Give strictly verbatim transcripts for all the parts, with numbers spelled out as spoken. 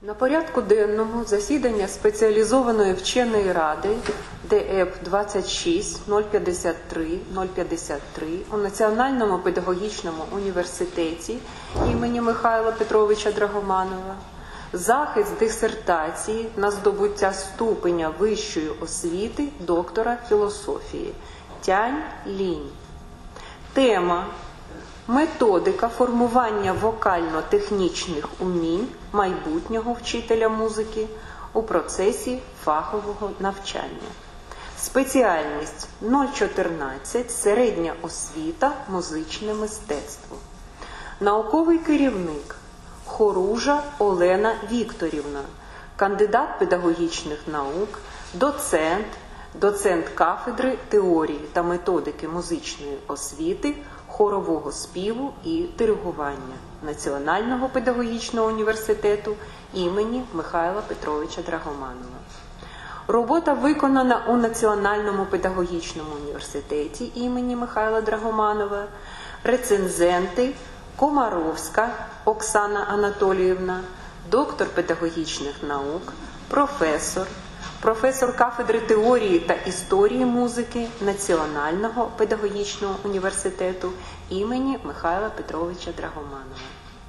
На порядку денному засідання спеціалізованої вченої ради Д Е П двадцять шість нуль п'ятдесят три нуль п'ятдесят три у Національному педагогічному університеті імені Михайла Петровича Драгоманова захист дисертації на здобуття ступеня вищої освіти доктора філософії Тянь Лінь. Тема методика формування вокально-технічних умінь майбутнього вчителя музики у процесі фахового навчання. Спеціальність нуль чотирнадцять середня освіта, музичне мистецтво. Науковий керівник Хоружа Олена Вікторівна, кандидат педагогічних наук, доцент, доцент кафедри теорії та методики музичної освіти, хорового співу і диригування Національного педагогічного університету імені Михайла Петровича Драгоманова. Робота виконана у Національному педагогічному університеті імені Михайла Драгоманова. Рецензенти Комаровська Оксана Анатоліївна, доктор педагогічних наук, професор, професор кафедри теорії та історії музики Національного педагогічного університету імені Михайла Петровича Драгоманова.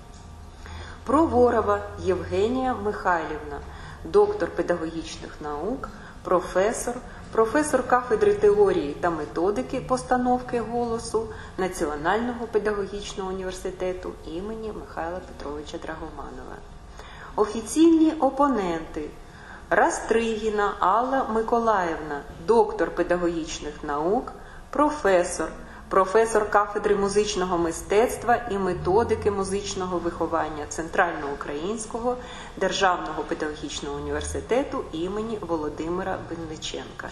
Проворова Євгенія Михайлівна, доктор педагогічних наук, професор, професор кафедри теорії та методики постановки голосу Національного педагогічного університету імені Михайла Петровича Драгоманова. Офіційні опоненти Растригіна Алла Миколаївна, доктор педагогічних наук, професор, професор кафедри музичного мистецтва і методики музичного виховання Центральноукраїнського державного педагогічного університету імені Володимира Винниченка.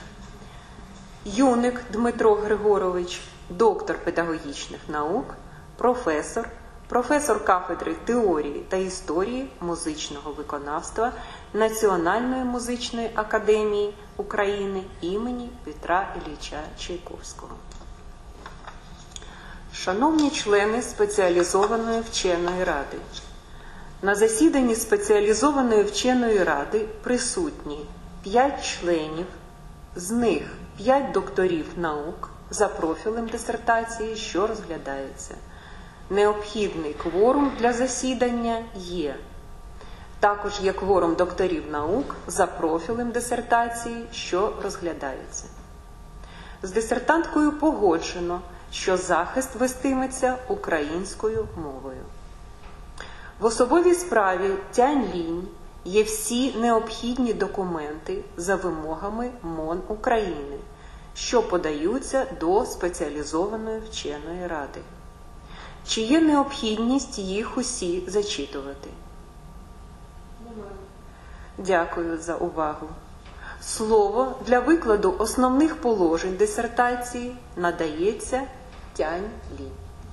Юник Дмитро Григорович, доктор педагогічних наук, професор, професор кафедри теорії та історії музичного виконавства Національної музичної академії України імені Петра Ілліча Чайковського. Шановні члени спеціалізованої вченої ради, на засіданні спеціалізованої вченої ради присутні п'ять членів, з них п'ять докторів наук за профілем дисертації, що розглядається. Необхідний кворум для засідання є. Також є кворум докторів наук за профілем дисертації, що розглядається. З дисертанткою погоджено, що захист вестиметься українською мовою. В особовій справі Тянь Лінь є всі необхідні документи за вимогами МОН України, що подаються до спеціалізованої вченої ради. Чи є необхідність їх усі зачитувати? Немає. Дякую за увагу. Слово для викладу основних положень дисертації надається Тянь Лінь.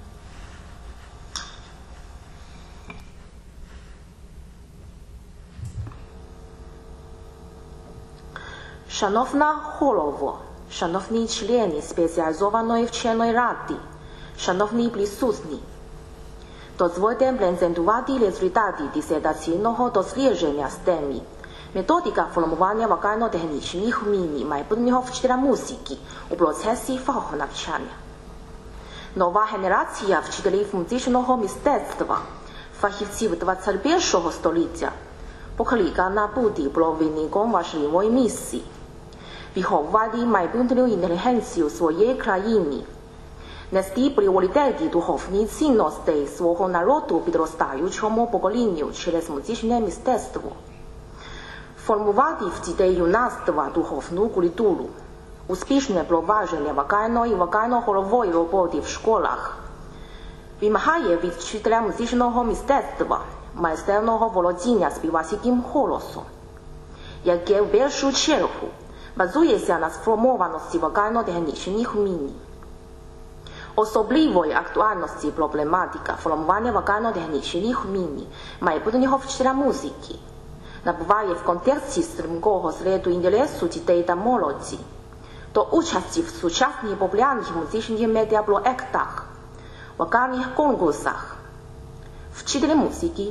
Шановна голово, шановні члени спеціалізованої вченої ради, шановні присутні, дозвольте презентувати результати дисертаційного дослідження з теми методика формування вокально-технічних вмінь майбутнього вчителя музики у процесі фахового навчання. Нова генерація вчителів музичного мистецтва, фахівців двадцять першого століття, покликана бути провідником важливої місії, виховувати майбутню інтелігенцію своєї країни, нести пріоритети духовні цінностей свого народу підростаючому поколінню через музичне мистецтво, формувати в дітей юнацтва духовну культуру, успішне провадження вокальної і вокально-хорової роботи в школах, вимагає від вчителя музичного мистецтва майстерного володіння співацьким голосом, яке в першу чергу базується на сформованості вокально-технічних вмінь. Особливої актуальності проблематика формування вокально-технічних вмінь майбутнього вчителя музики набуває в контексті стрімкого зросту інтересу дітей та молоді до участі в сучасних популярних музичних медіапроектах, вокальних конкурсах. Вчителі музики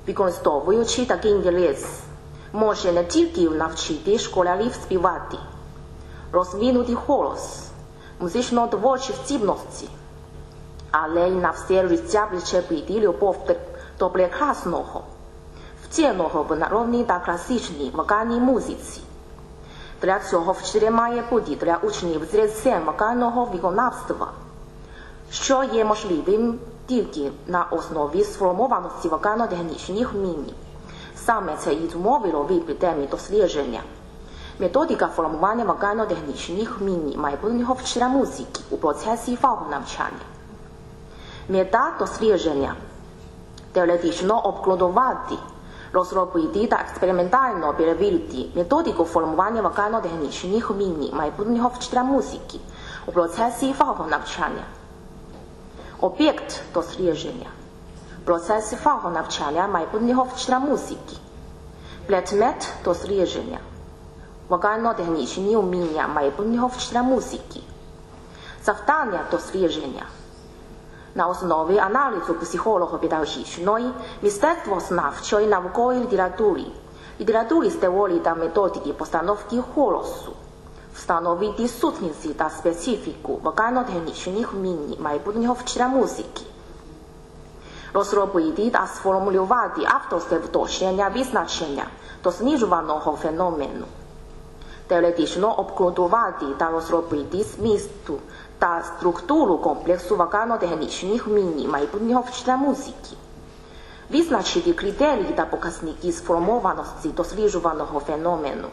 використовуючи такий інтерес, може не тільки навчити школярів співати, розвинути голос, музично-творчі здібності, але й на все життя причепити любов до прекрасного, втіленого в народній та класичній вокальній музиці. Для цього вчитель має бути для учнів зразцем вокального виконавства, що є можливим тільки на основі сформованості вокально-технічних вмінь. Саме це і зумовило вибір теми дослідження. Методика формування вокально-технічних вмінь майбутнього вчителя музики у процесі фахового-навчання. Мета дослідження – теоретично обґрунтувати, розробити та експериментально перевірити методику формування вокально-технічних вмінь майбутнього вчителя музики у процесі фахового навчання. Об'єкт дослідження – процес фахового навчання майбутнього вчителя музики. Предмет дослідження – вокально-технічні вміння майбутнього вчителя музики. Завдання дослідження – на основі аналізу психолого-педагогічної, мистецтвознавчої наукової літератури, літератури з теорії та методики постановки голосу, встановити сутності та специфіку вокально-технічних вмінь майбутнього вчителя музики, розробити та сформулювати авторське визначення визначення досліджуваного феномену, теоретично обґрунтувати та розробити змісту та структуру комплексу вокально-технічних вмінь майбутнього вчителя музики, визначити критерії та показники сформованості досліджуваного феномену,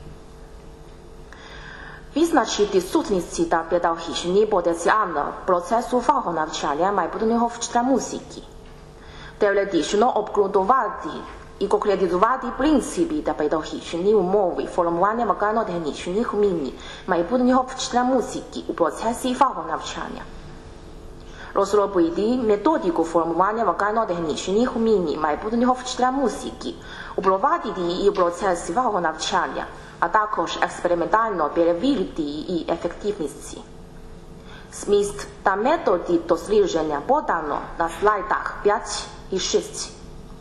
визначити сутності та педагогічні потенціали процесу фахового навчання майбутнього вчителя музики, теоретично обґрунтувати і конкретизувати принципи та педагогічні умови формування вокально-технічних вмінь майбутнього вчителя музики у процесі фахового навчання, розробити методику формування вокально-технічних вмінь майбутнього вчителя музики, упровадити її у процесі фахового навчання, а також експериментально перевірити її ефективність. Зміст та методи дослідження подано на слайдах п'ять і шість.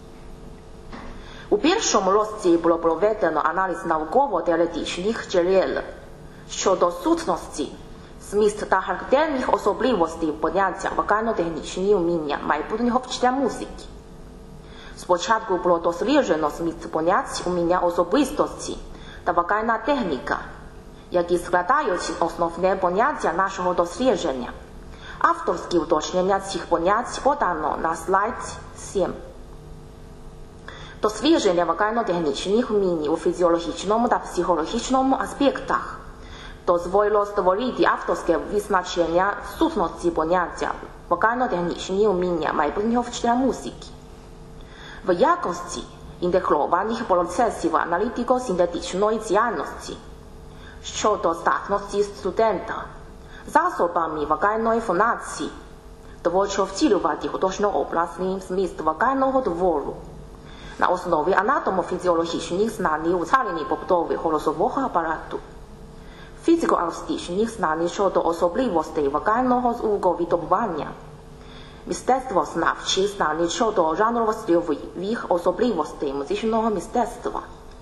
У першому розділі було проведено аналіз науково-теоретичних джерел щодо сутності, зміст та характерних особливостей поняття вокально-технічні вміння майбутнього вчителя музики. Спочатку було досліджено зміст понять уміння особистості та вокальна техніка, які складають основне поняття нашого дослідження. Авторські уточнення цих понять подано на слайд сім. Дослідження вокально-технічних вмінь у фізіологічному та психологічному аспектах дозволило створити авторське визначення сутності поняття вокально-технічні вміння майбутнього вчителя музики. В якості інтегрованих процесів аналітико-синтетичної діяльності щодо здатності студента засобами вокальної фонації творчо втілювати художньо-образний зміст вокального твору на основі анатомо-фізіологічних знань у царині побудови голосового апарату, фізико-акустичних знань щодо особливостей вокального звуковидобування, мистецтвознавчих знань щодо жанрово-стильових особливостей музичного мистецтва,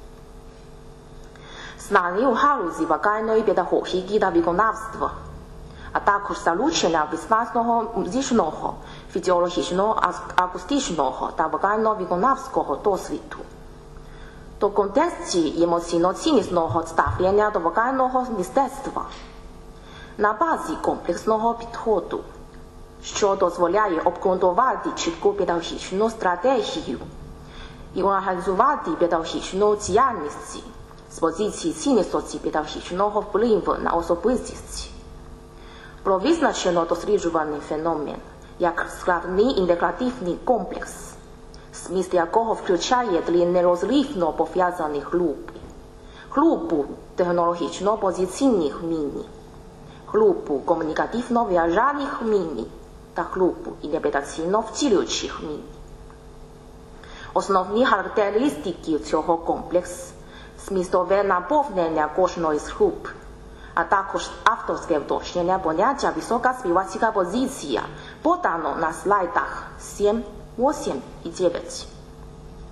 знань у галузі вокальної педагогіки та виконавства, а також залучення визнанного музичного, фізіологічного, акустичного та вокально-виконавського досвіду. До контексті емоційно-ціннісного ставлення до вокального мистецтва на базі комплексного підходу, що дозволяє обґрунтувати чітку педагогічну стратегію і організувати педагогічну діяльність з позиції цінності педагогічного впливу на особистість. Про визначено досліджуваний феномен як складний інтегративний комплекс, зміст якого включає три нерозривно пов'язані групи. Групу технологічно-позиційних вмінь, групу комунікативно-виражальних вмінь та групу інтерпретаційно-втілюючих вмінь. Основні характеристики цього комплексу – змістове наповнення кожної з груп, а також авторське уточнення поняття висока співацька позиція подано на слайдах сім, вісім і дев'ять.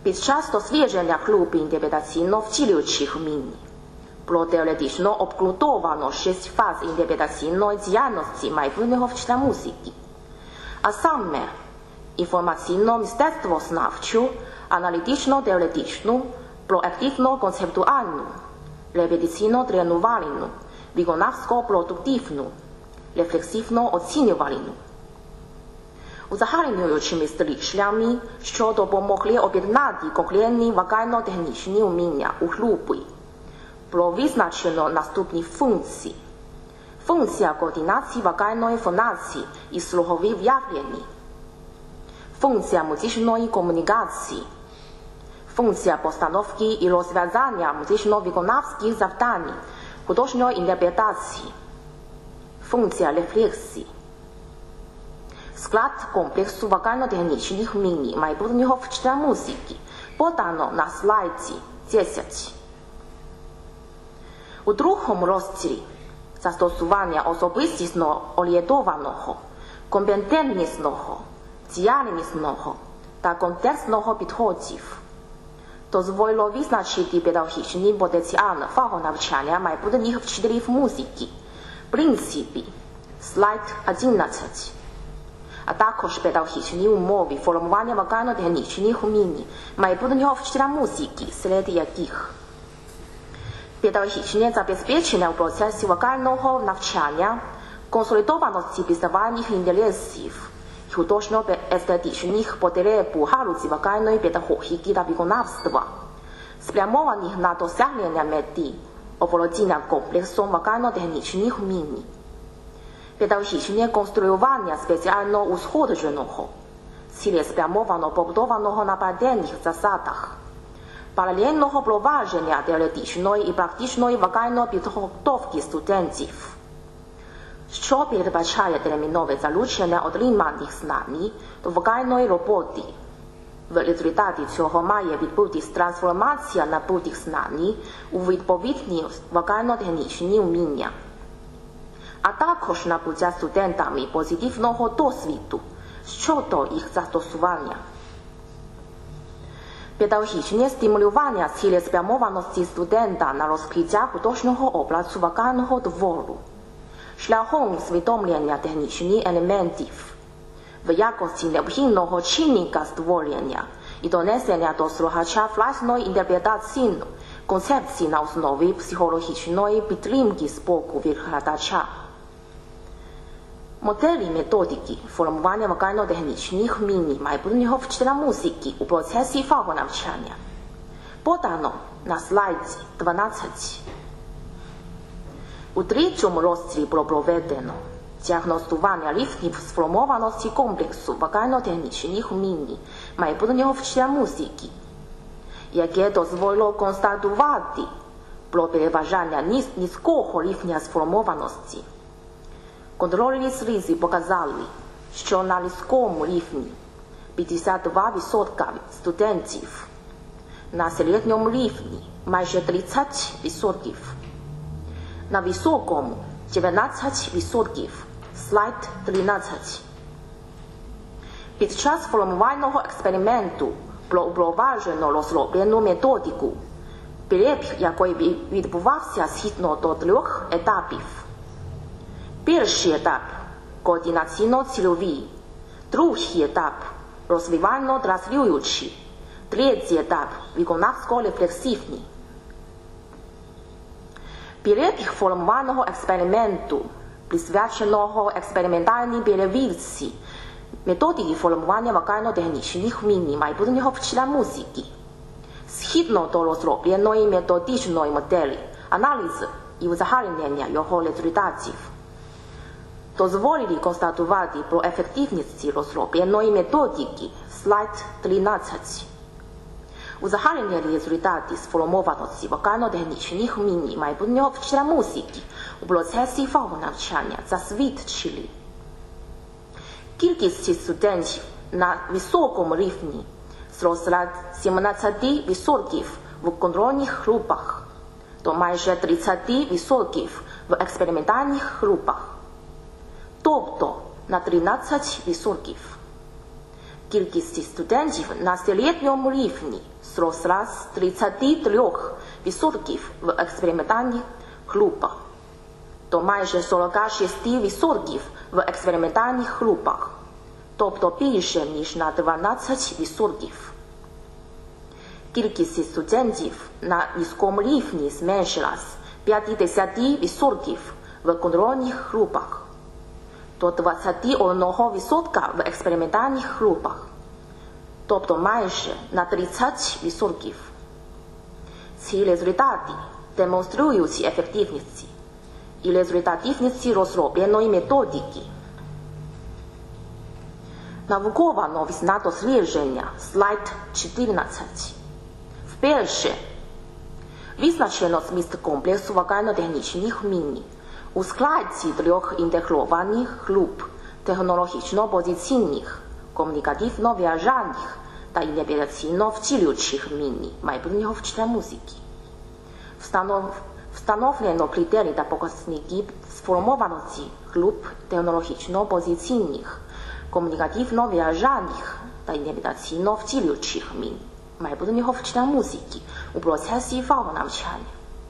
Під час дослідження групи інтерпретаційно-втілюючих міні було теоретично обґрунтовано шість фаз інтерпретаційної діяльності майбутнього вчителя музики, а саме інформаційно-мистецтвознавчу, аналітично-теоретичну, проективно-концептуальну, репетиційно-тренувальну, виконавсько-продуктивну, рефлексивно-оцінювальну. Узагальнюючими стрічлями, що допомогли об'єднати конкретні вокально-технічні вміння у групи, було визначено наступні функції. Функція координації вокальної фонації і слухових виявлень, функція музичної комунікації, функція постановки і розв'язання музично-виконавських завдань, художньої інтерпретації, функція рефлексії. Склад комплексу вокально-технічних вмінь майбутнього вчителя музики подано на слайді десять. У другому розділі застосування особистісно орієнтованого, компетентнісного, діяльнісного та контекстного підходів дозволило визначити педагогічний потенціал фахонавчання майбутніх вчителів музики, принципи, слайд одинадцять, а також педагогічні умови формування вокально-технічних вмінь майбутнього вчителя музики, серед яких педагогічне забезпечення у процесі вокального навчання, консолідованості пізнавальних інтересів і художньо-естетичних потреб у галузі вокальної педагогіки та виконавства, спрямованих на досягнення мети оволодіння комплексом вокально-технічних вмінь, педагогічне конструювання спеціально узгодженого, цілеспрямовано побудованого на паралельних засадах, паралельного провадження теоретичної і практичної вокальної підготовки студентів, що передбачає термінове залучення отриманих знань до вокальної роботи. В результаті цього має відбутись трансформація набутих знань у відповідні вокально-технічні вміння, а також набуття студентами позитивного досвіду щодо їх застосування. Педагогічне стимулювання цілеспрямованості студента на розкриття художнього образу вокального твору шляхом усвідомлення технічних елементів в якості необхідного чинника створення і донесення до слухача власної інтерпретаційної концепції на основі психологічної підтримки з боку викладача. Моделі методики формування вокально-технічних вмінь майбутнього вчителя музики у процесі фахонавчання подано на слайді дванадцять. У третьому розділі було проведено діагностування рівнів сформованості комплексу вокально-технічних вмінь майбутнього вчителя музики, яке дозволило констатувати про переважання низького рівня сформованості. Контрольні сліди показали, що на низькому рівні п'ятдесят два відсотки студентів, на середньому рівні майже тридцять відсотків, на високому дев'ятнадцять відсотків, слайд тринадцять. Під час формувального експерименту було впроваджено розроблену методику, перебіг якої відбувався згідно до трьох етапів. Перший етап – координаційно-цільовий, другий етап – розвивально-транслюючий, третій етап – виконавсько-рефлексивний. Перебіг формувального експерименту, присвяченого експериментальній перевірці методики формування вокально-технічних вмінь майбутнього вчителя музики, згідно до розробленої методичної моделі, аналізу і узагальнення його результатів, дозволили констатувати про ефективність розробленої методики, слайд тринадцять. Узагальнені результати сформованості вокально-технічних вмінь майбутнього вчителя музики у процесі фахонавчання засвідчили. Кількість студентів на високому рівні зросла з сімнадцяти відсотків в контрольних групах до майже тридцяти відсотків в експериментальних групах, тобто на тринадцять відсотків. Кількість студентів на середньому рівні зросла з тридцяти трьох відсотків в експериментальних групах до майже сорока шести відсотків в експериментальних групах, тобто більше, ніж на дванадцять відсотків. Кількість студентів на низькому рівні зменшилась з п'ятдесят відсотків в контрольних групах до двадцять один відсотка в експериментальних групах, тобто майже на тридцять відсотків. Ці результати демонструють ефективність і результативність розробленої методики. Наукова новизна дослідження, слайд чотирнадцять. Вперше визначено зміст комплексу вокально-технічних вмінь у складі трьох інтегрованих груп технологічно-позиційних, комунікативно-в'язальних та інтерпретаційно-втілюючих вмінь майбутнього вчителя музики. Встанов... Встановлено критерії та показники сформованості груп технологічно-позиційних, комунікативно-в'язальних та інтерпретаційно-втілюючих вмінь майбутнього вчителя музики у процесі фахового навчання.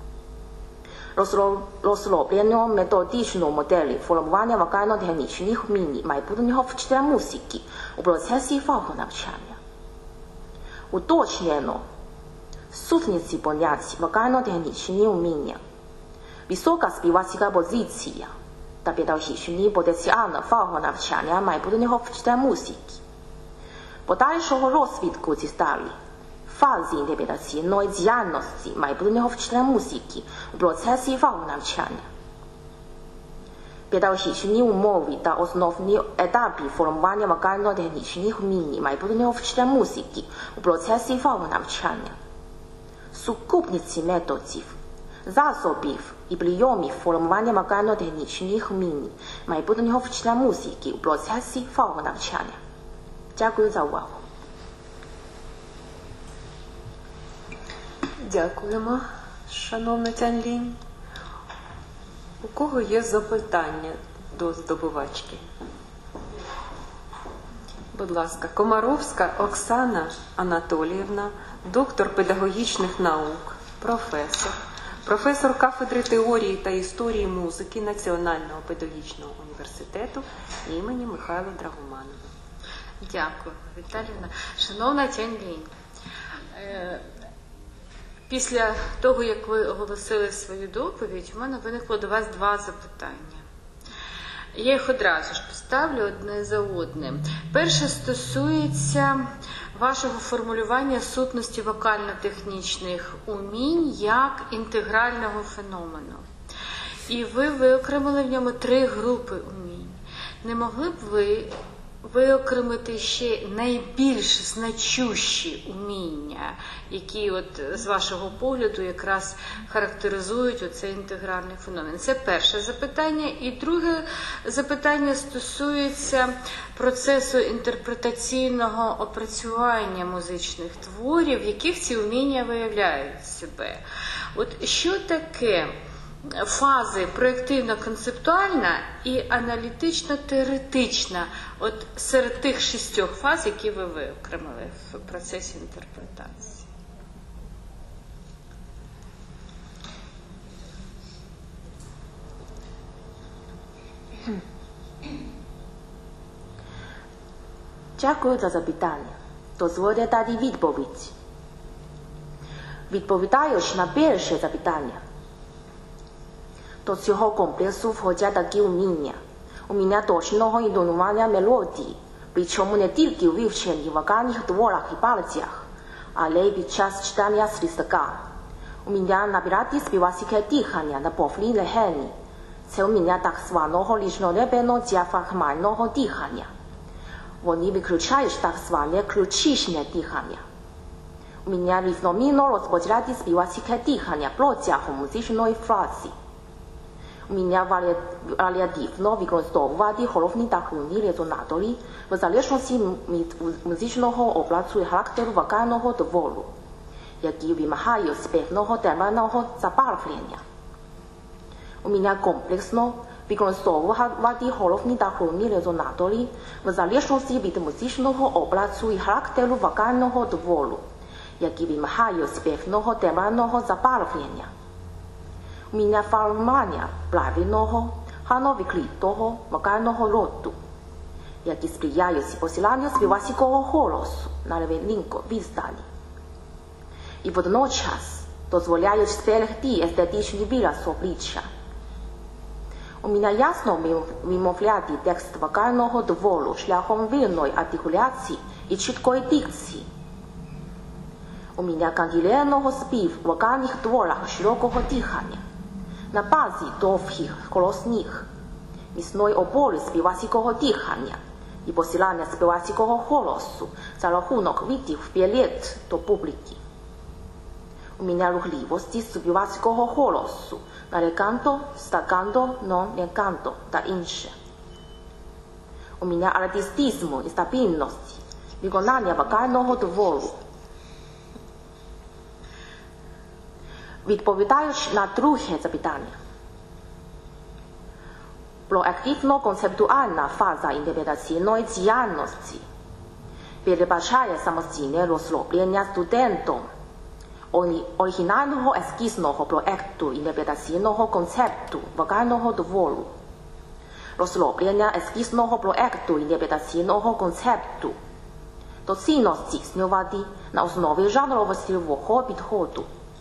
Розроблено методичну модель формування вокально-технічних вмінь майбутнього вчителя музики у процесі фахового навчання. Уточнено сутність понять вокально-технічні вміння, висока співацька позиція та педагогічний потенціал фахового навчання майбутнього вчителя музики. Подальшого розвитку деталей фази інтерпретаційної діяльності майбутнього вчителя музики у процесі фахового навчання. Педагогічні умови та основні етапи формування вокально-технічних вмінь майбутнього вчителя музики у процесі фахового навчання. Сукупність методів, засобів і прийомів формування вокально-технічних вмінь майбутнього вчителя музики у процесі фахового навчання. Дякую за увагу. Дякуємо, шановна Тянь-Лінь. У кого є запитання до здобувачки? Будь ласка, Комаровська Оксана Анатоліївна, доктор педагогічних наук, професор, професор кафедри теорії та історії музики Національного педагогічного університету імені Михайла Драгоманова. Дякую, Віталіївна. Шановна Тянь-Лінь, після того, як ви оголосили свою доповідь, у мене виникло до вас два запитання. Я їх одразу ж поставлю одне за одним. Перше стосується вашого формулювання сутності вокально-технічних умінь як інтегрального феномену. І ви виокремили в ньому три групи умінь. Не могли б ви виокремити ще найбільш значущі уміння, які от з вашого погляду якраз характеризують оцей інтегральний феномен? Це перше запитання. І друге запитання стосується процесу інтерпретаційного опрацювання музичних творів, в яких ці уміння виявляють себе. От що таке фази проєктивно-концептуальна і аналітично-теоретична, от серед тих шістьох фаз, які ви виокремили в процесі інтерпретації? Дякую за запитання. Дозвольте дати відповідь. Відповідаючи на перше запитання, до цього комплексу входять такі уміння. Уміння точного інтонування мелодії, причому не тільки у вивченні вокальних творах і партіях, але й під час читання свистка. Уміння набирати співацьке дихання на повній легені. Це уміння так званого різнолепного діафрагмального дихання. Вони виключають так зване ключичне дихання. Уміння рівномірно розподіляти співацьке дихання протягом музичної фрази. Уміння варіативно використовувати головні та грудні резонатори в залежності від музичного образу і характеру вокального твору, які вимагають певного термінного забарвлення. Уміння комплексно використовувати головні та грудні резонатори в залежності від музичного образу і характеру вокального твору, які вимагають співного тембрального забарвлення. Уміння формування правильного, гарно викритого вокального роду, які сприяють посиланню співацького голосу на рівненьку відстані. І водночас дозволяють зберегти естетичний вираз обличчя. Уміння ясно вимовляти текст вокального твору шляхом вільної артикуляції і чіткої дикції. Уміння континентного співу в вокальних творах широкого дихання на базі довгих голосних, міцної опори співацького дихання і посилання співацького голосу за рахунок видів вперед до публіки. Уміння рухливості співацького голосу на реканто, стаканто, нон реканто та інше. Уміння артистизму і стабільності, виконання вокального твору. Відповідаючи на друге запитання, проактивно-концептуальна фаза інтерпретаційної діяльності передбачає самостійне розроблення студентом оригінального ескізного проекту інтерпретаційного концепту вокального твору, розроблення ескізного проекту інтерпретаційного концепту, доцільно здійснювати на основі жанрово-стильового підходу.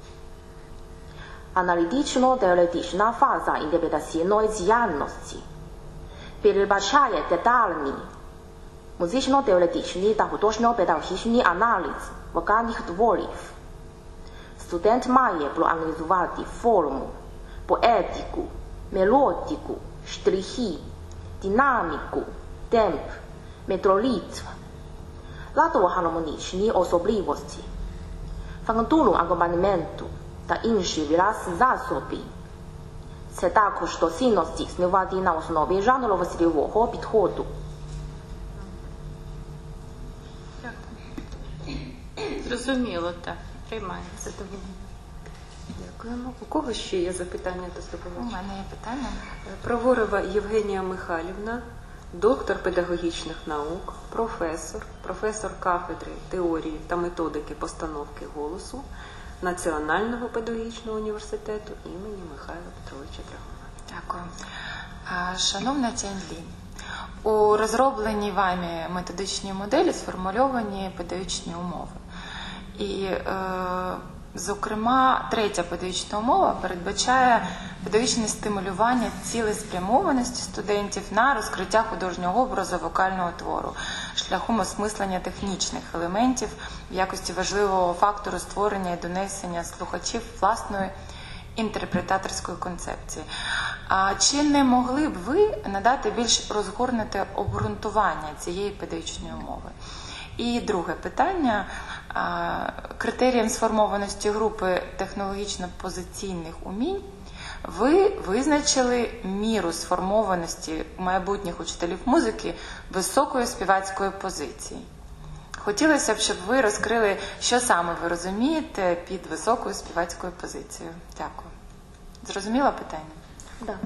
Аналітично-теоретична фаза інтерпретаційної діяльності передбачає детальний музично-теоретичний та художньо-педагогічний аналіз вокальних творів. Студент має проаналізувати форму, поетику, мелодику, штрихи, динаміку, темп, метроритм, ладово-гармонічні особливості, фактуру акомпанементу та інші виразні засоби. Це також доцільно здійснювати на основі жанрово-стильового підходу. Зрозуміло, так. Приймається. Дякуємо. У кого ще є запитання до У здобувача? мене є питання. Праворова Євгенія Михайлівна, доктор педагогічних наук, професор, професор кафедри теорії та методики постановки голосу Національного педагогічного університету імені Михайла Петровича Драгомана. Дякую. А, Шановна Тянь-Лі, у розробленій вами методичній моделі сформульовані педагогічні умови. І, е, зокрема, третя педагогічна умова передбачає педагогічне стимулювання цілеспрямованості студентів на розкриття художнього образу вокального твору шляхом осмислення технічних елементів в якості важливого фактору створення і донесення слухачів власної інтерпретаторської концепції. А чи не могли б ви надати більш розгорнуте обґрунтування цієї педагогічної умови? І друге питання. Критерієм сформованості групи технологічно-позиційних умінь ви визначили міру сформованості майбутніх учителів музики високої співацької позиції. Хотілося б, щоб ви розкрили, що саме ви розумієте під високою співацькою позицією. Дякую. Зрозуміло питання? Так.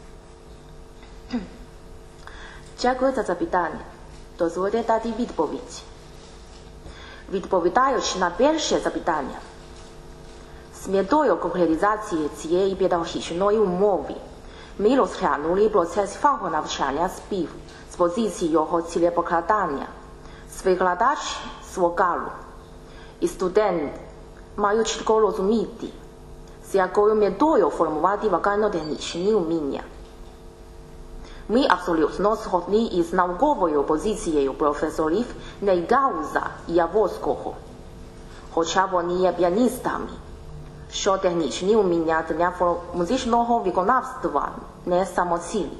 Дякую за запитання. Дозвольте дати відповідь. Відповідаючи на перше запитання, з метою конкретизації цієї педагогічної умови ми розглянули процес фахонавчання співу з позиції його цілепокладання, викладач з вокалу і студент мають чітко розуміти, з якою метою формувати вокально-технічні уміння. Ми абсолютно згодні із науковою позицією професорів Нейгауза і Яворського, хоча вони є піаністами, що технічні уміння для музичного виконавства не самоцілі.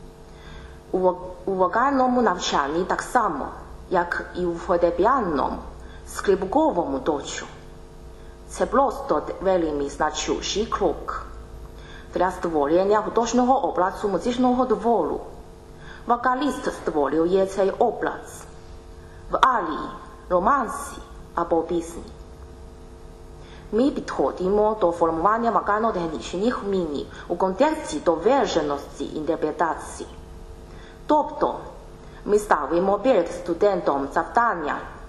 У вокальному навчанні так само, як і у фортепіанному, скрипковому точку. Це просто вельми значущий крок. Для створення художнього образу музичного твору вокаліст створює цей образ в арії, романсі або пісні. Ми підходимо до формування вокально-технічних вмінь у контексті доверженості інтерпретації. Тобто, ми ставимо перед студентом завдання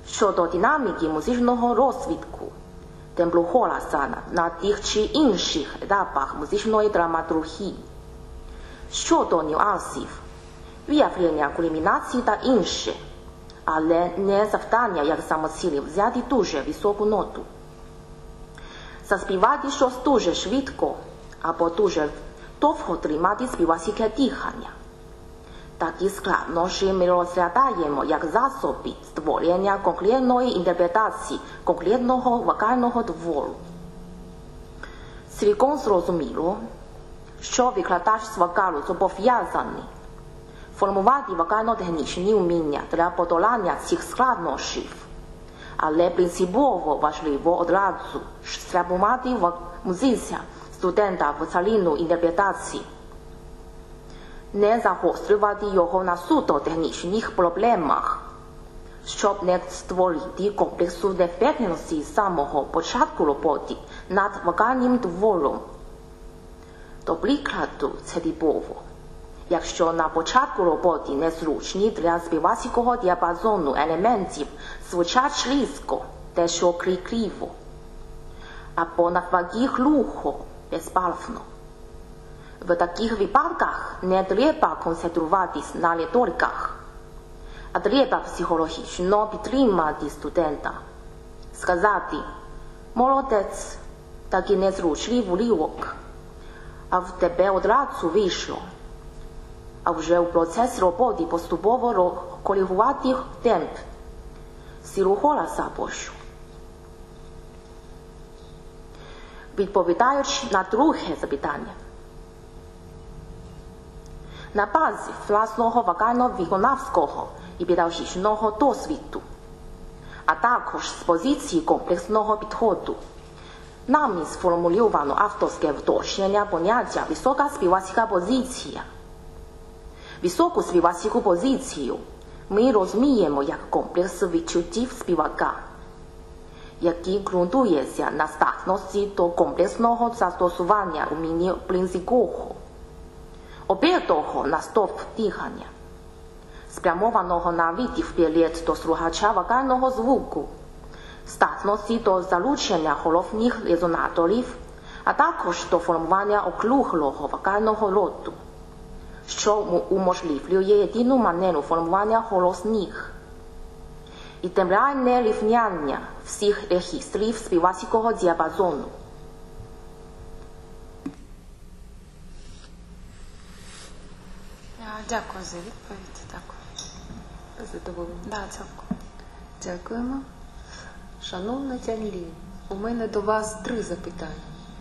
щодо динаміки музичного розвитку тембру голоса на тих чи інших етапах музичної драматургії, щодо нюансів, виявлення кульмінації та інше, але не завдання як самоцілі взяти дуже високу ноту. Заспівати щось дуже швидко або дуже довго тримати співацьке дихання. Такі складнощі ми розглядаємо як засоби створення конкретної інтерпретації конкретного вокального твору. Цілком зрозуміло, що викладач з вокалу зобов'язаний формувати вокально-технічні вміння для подолання цих складнощів, але принципово важливо одразу спрямувати музиця студента в цілину інтерпретації, не загострювати його на суто технічних проблемах, щоб не створити комплексу дефектності з самого початку роботи над вокальним твором. До прикладу, це типово. Якщо на початку роботи незручні для співацького діапазону елементів звучать різко, дещо крикливо, або навпаки глухо, безбарвно. В таких випадках не треба концентруватись на риториках, а треба психологічно підтримати студента. Сказати: молодець, такий незручний уривок, а в тебе одразу вийшло. А вже у процесі роботи поступово коригувати темп, силу голоса тощо. Відповідаючи на друге запитання. На базі власного вокально-виконавського і педагогічного досвіду, а також з позиції комплексного підходу, нами сформульовано авторське вточнення поняття «висока співацька позиція». Високу співацьку позицію ми розуміємо як комплекс відчуттів співака, який ґрунтується на здатності до комплексного застосування уміння близького, обертого на стоп дихання, спрямованого на відділ вперед до слухача вокального звуку, здатності до залучення головних резонаторів, а також до формування округлого вокального роду, що уможливлює єдину манеру формування голосних, і тембральне рівняння всіх регістрів співацького діапазону. Дякую за відповідь. Дякую. Задоволені? Да, цілком. Дякуємо. Шановна Тянь-Лі, у мене до вас три запитання.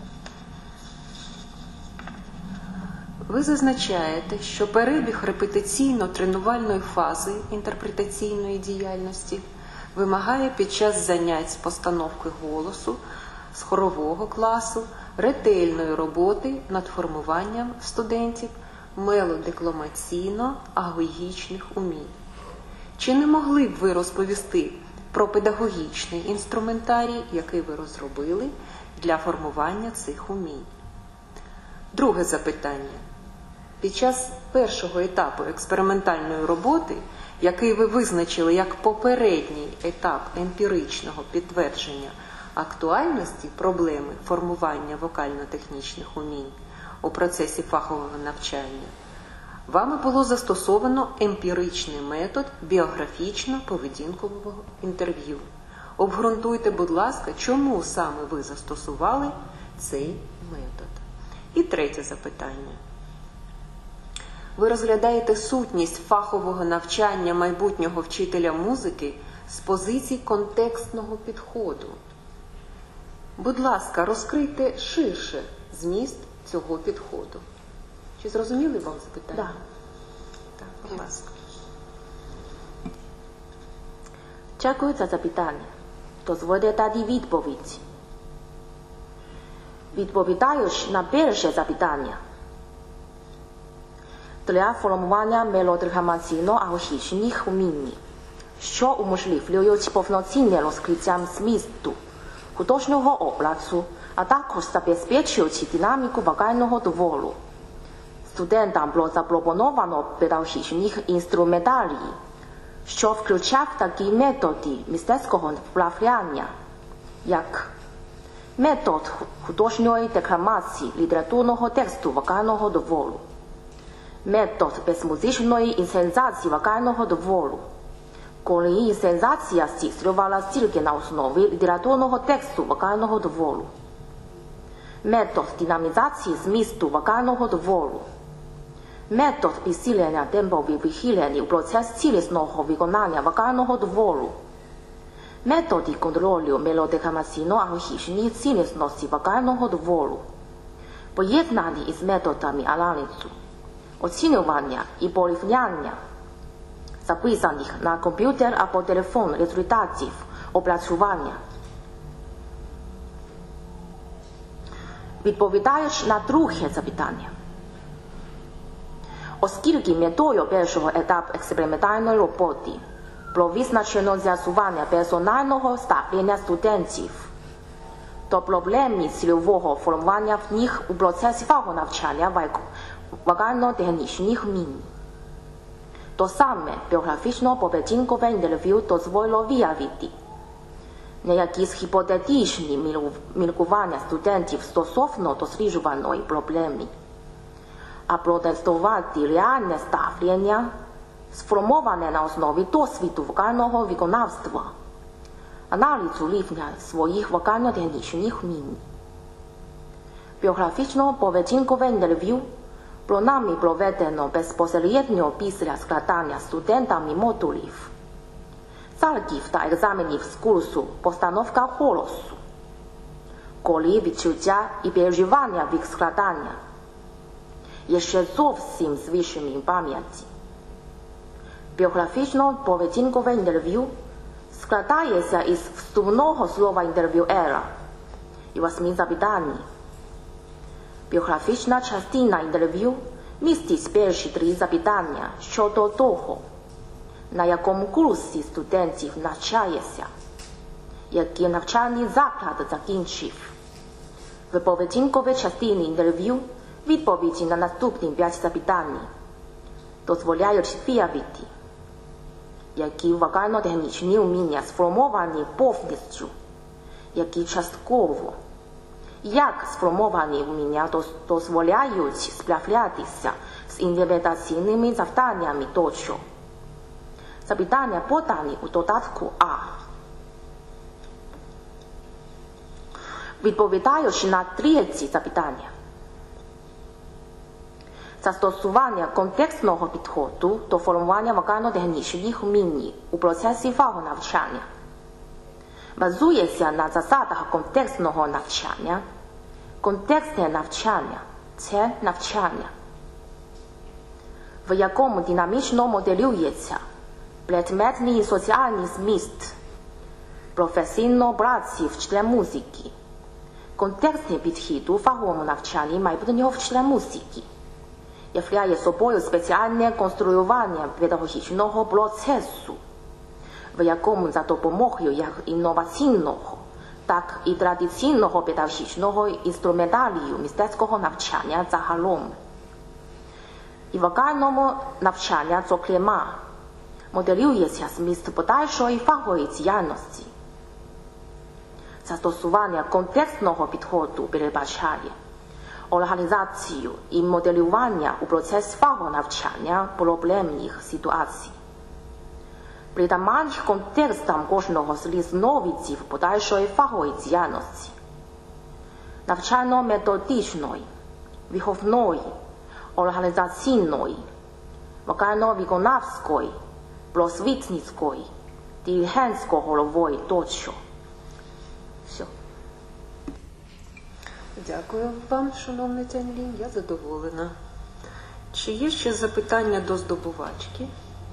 Ви зазначаєте, що перебіг репетиційно-тренувальної фази інтерпретаційної діяльності вимагає під час занять з постановки голосу з хорового класу ретельної роботи над формуванням студентів мелодекламаційно-агогічних умінь. Чи не могли б ви розповісти про педагогічний інструментарій, який ви розробили для формування цих умінь? Друге запитання. Під час першого етапу експериментальної роботи, який ви визначили як попередній етап емпіричного підтвердження актуальності проблеми формування вокально-технічних умінь у процесі фахового навчання, вами було застосовано емпіричний метод біографічно-поведінкового інтерв'ю. Обґрунтуйте, будь ласка, чому саме ви застосували цей метод? І третє запитання. Ви розглядаєте сутність фахового навчання майбутнього вчителя музики з позицій контекстного підходу. Будь ласка, розкрийте ширше зміст цього підходу. Чи зрозуміли вам запитання? Так. Так, будь ласка. Дякую за запитання. Дозвольте дати відповідь. Відповідаючи на перше запитання, для формування мелодекламаційно-агогічних умінь, що уможливлюють повноцінне розкриття змісту художнього образу, а також забезпечують динаміку вокального твору. Студентам було запропоновано педагогічних інструментарій, що включав такі методи мистецького вправляння, як метод художньої декламації літературного тексту вокального двору, метод безмузичної інсценізації вокального двору, коли інсценізація здійснювалася тільки на основі літературного тексту вокального двору, метод динамізації змісту вокального двору, метод підсилення темпових вихилень у процес цілісного виконання вокального двору, методи контролю мелодекламаційно-архаїчної цілісності вокального двору, поєднані із методами аналізу, оцінювання і порівняння, записаних на комп'ютер або телефон результатів опрацювання. Відповідаючи на друге запитання, оскільки метою першого етапу експериментальної роботи про визначення з'ясування персонального ставлення студентів до проблеми цільового формування в них у процесі фахонавчання вокально-технічних вмінь, то саме біографічно-поведінкове інтерв'ю дозволило виявити не якісь гіпотетичні міркування студентів стосовно досліджуваної проблеми, а протестувати реальне ставлення, сформоване на основі досвіду вокального виконавства, аналізу рівня своїх вокально-технічних вмінь. Біографічно-поведінкове інтерв'ю про нами проведено безпосередньо після складання студентами модулів, заліків та екзаменів з курсу постановка голосу, коли відчуття і переживання від складання є ще зовсім свіжими в пам'яті. Біографічно-поведінкове інтерв'ю складається із вступного слова інтерв'юера і восьми запитань. Біографічна частина інтерв'ю містить перші три запитання щодо того, на якому курсі студентів навчається, який навчальний заклад закінчив. В поведінковій частині інтерв'ю відповіді на наступні п'ять запитань дозволяють виявити, які вокально-технічні вміння сформовані повністю, які частково, як сформовані вміння дозволяють справлятися з інтерпретаційними завданнями тощо. Запитання подані у додатку А. Відповідаючи на третє запитання, застосування контекстного підходу до формування вокально-технічних вмінь у процесі фахонавчання базується на засадах контекстного навчання. Контекстне навчання – це навчання, в якому динамічно моделюється предметний і соціальний зміст, професійно праці вчителя музики. Контекстний підхід у фаховому навчанні майбутнього вчителя музики являє собою спеціальне конструювання педагогічного процесу, в якому за допомогою як інноваційного, так і традиційного педагогічного інструментарію мистецького навчання загалом і вокальному навчання, зокрема, моделюється зміст подальшої фахової діяльності. Застосування контекстного підходу передбачає організацію і моделювання у процесі фахонавчання проблемних ситуацій. Притаманних контекстам кожного з різновидів подальшої фахової діяльності, навчально-методичної, виховної, організаційної, вокально-виконавської, просвітницької, диригентсько-горової тощо. Все. Дякую вам, шановний Тяньлінь, я задоволена. Чи є ще запитання до здобувачки?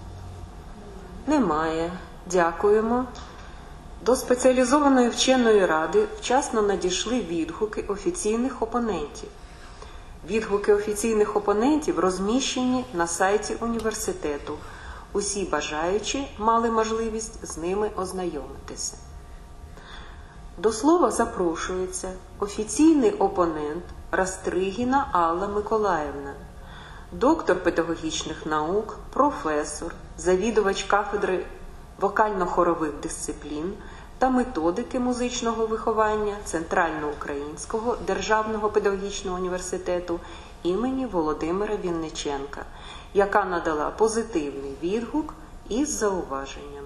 Немає. Дякуємо. До спеціалізованої вченої ради вчасно надійшли відгуки офіційних опонентів. Відгуки офіційних опонентів розміщені на сайті університету. Усі бажаючі мали можливість з ними ознайомитися. До слова запрошується офіційний опонент Растригіна Алла Миколаївна, доктор педагогічних наук, професор, завідувач кафедри вокально-хорових дисциплін та методики музичного виховання Центральноукраїнського державного педагогічного університету імені Володимира Вінниченка, яка надала позитивний відгук із зауваженнями.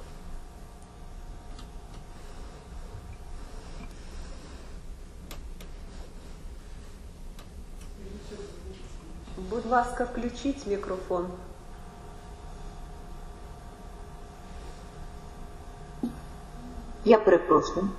Будь ласка, включіть мікрофон. Я перепрошую.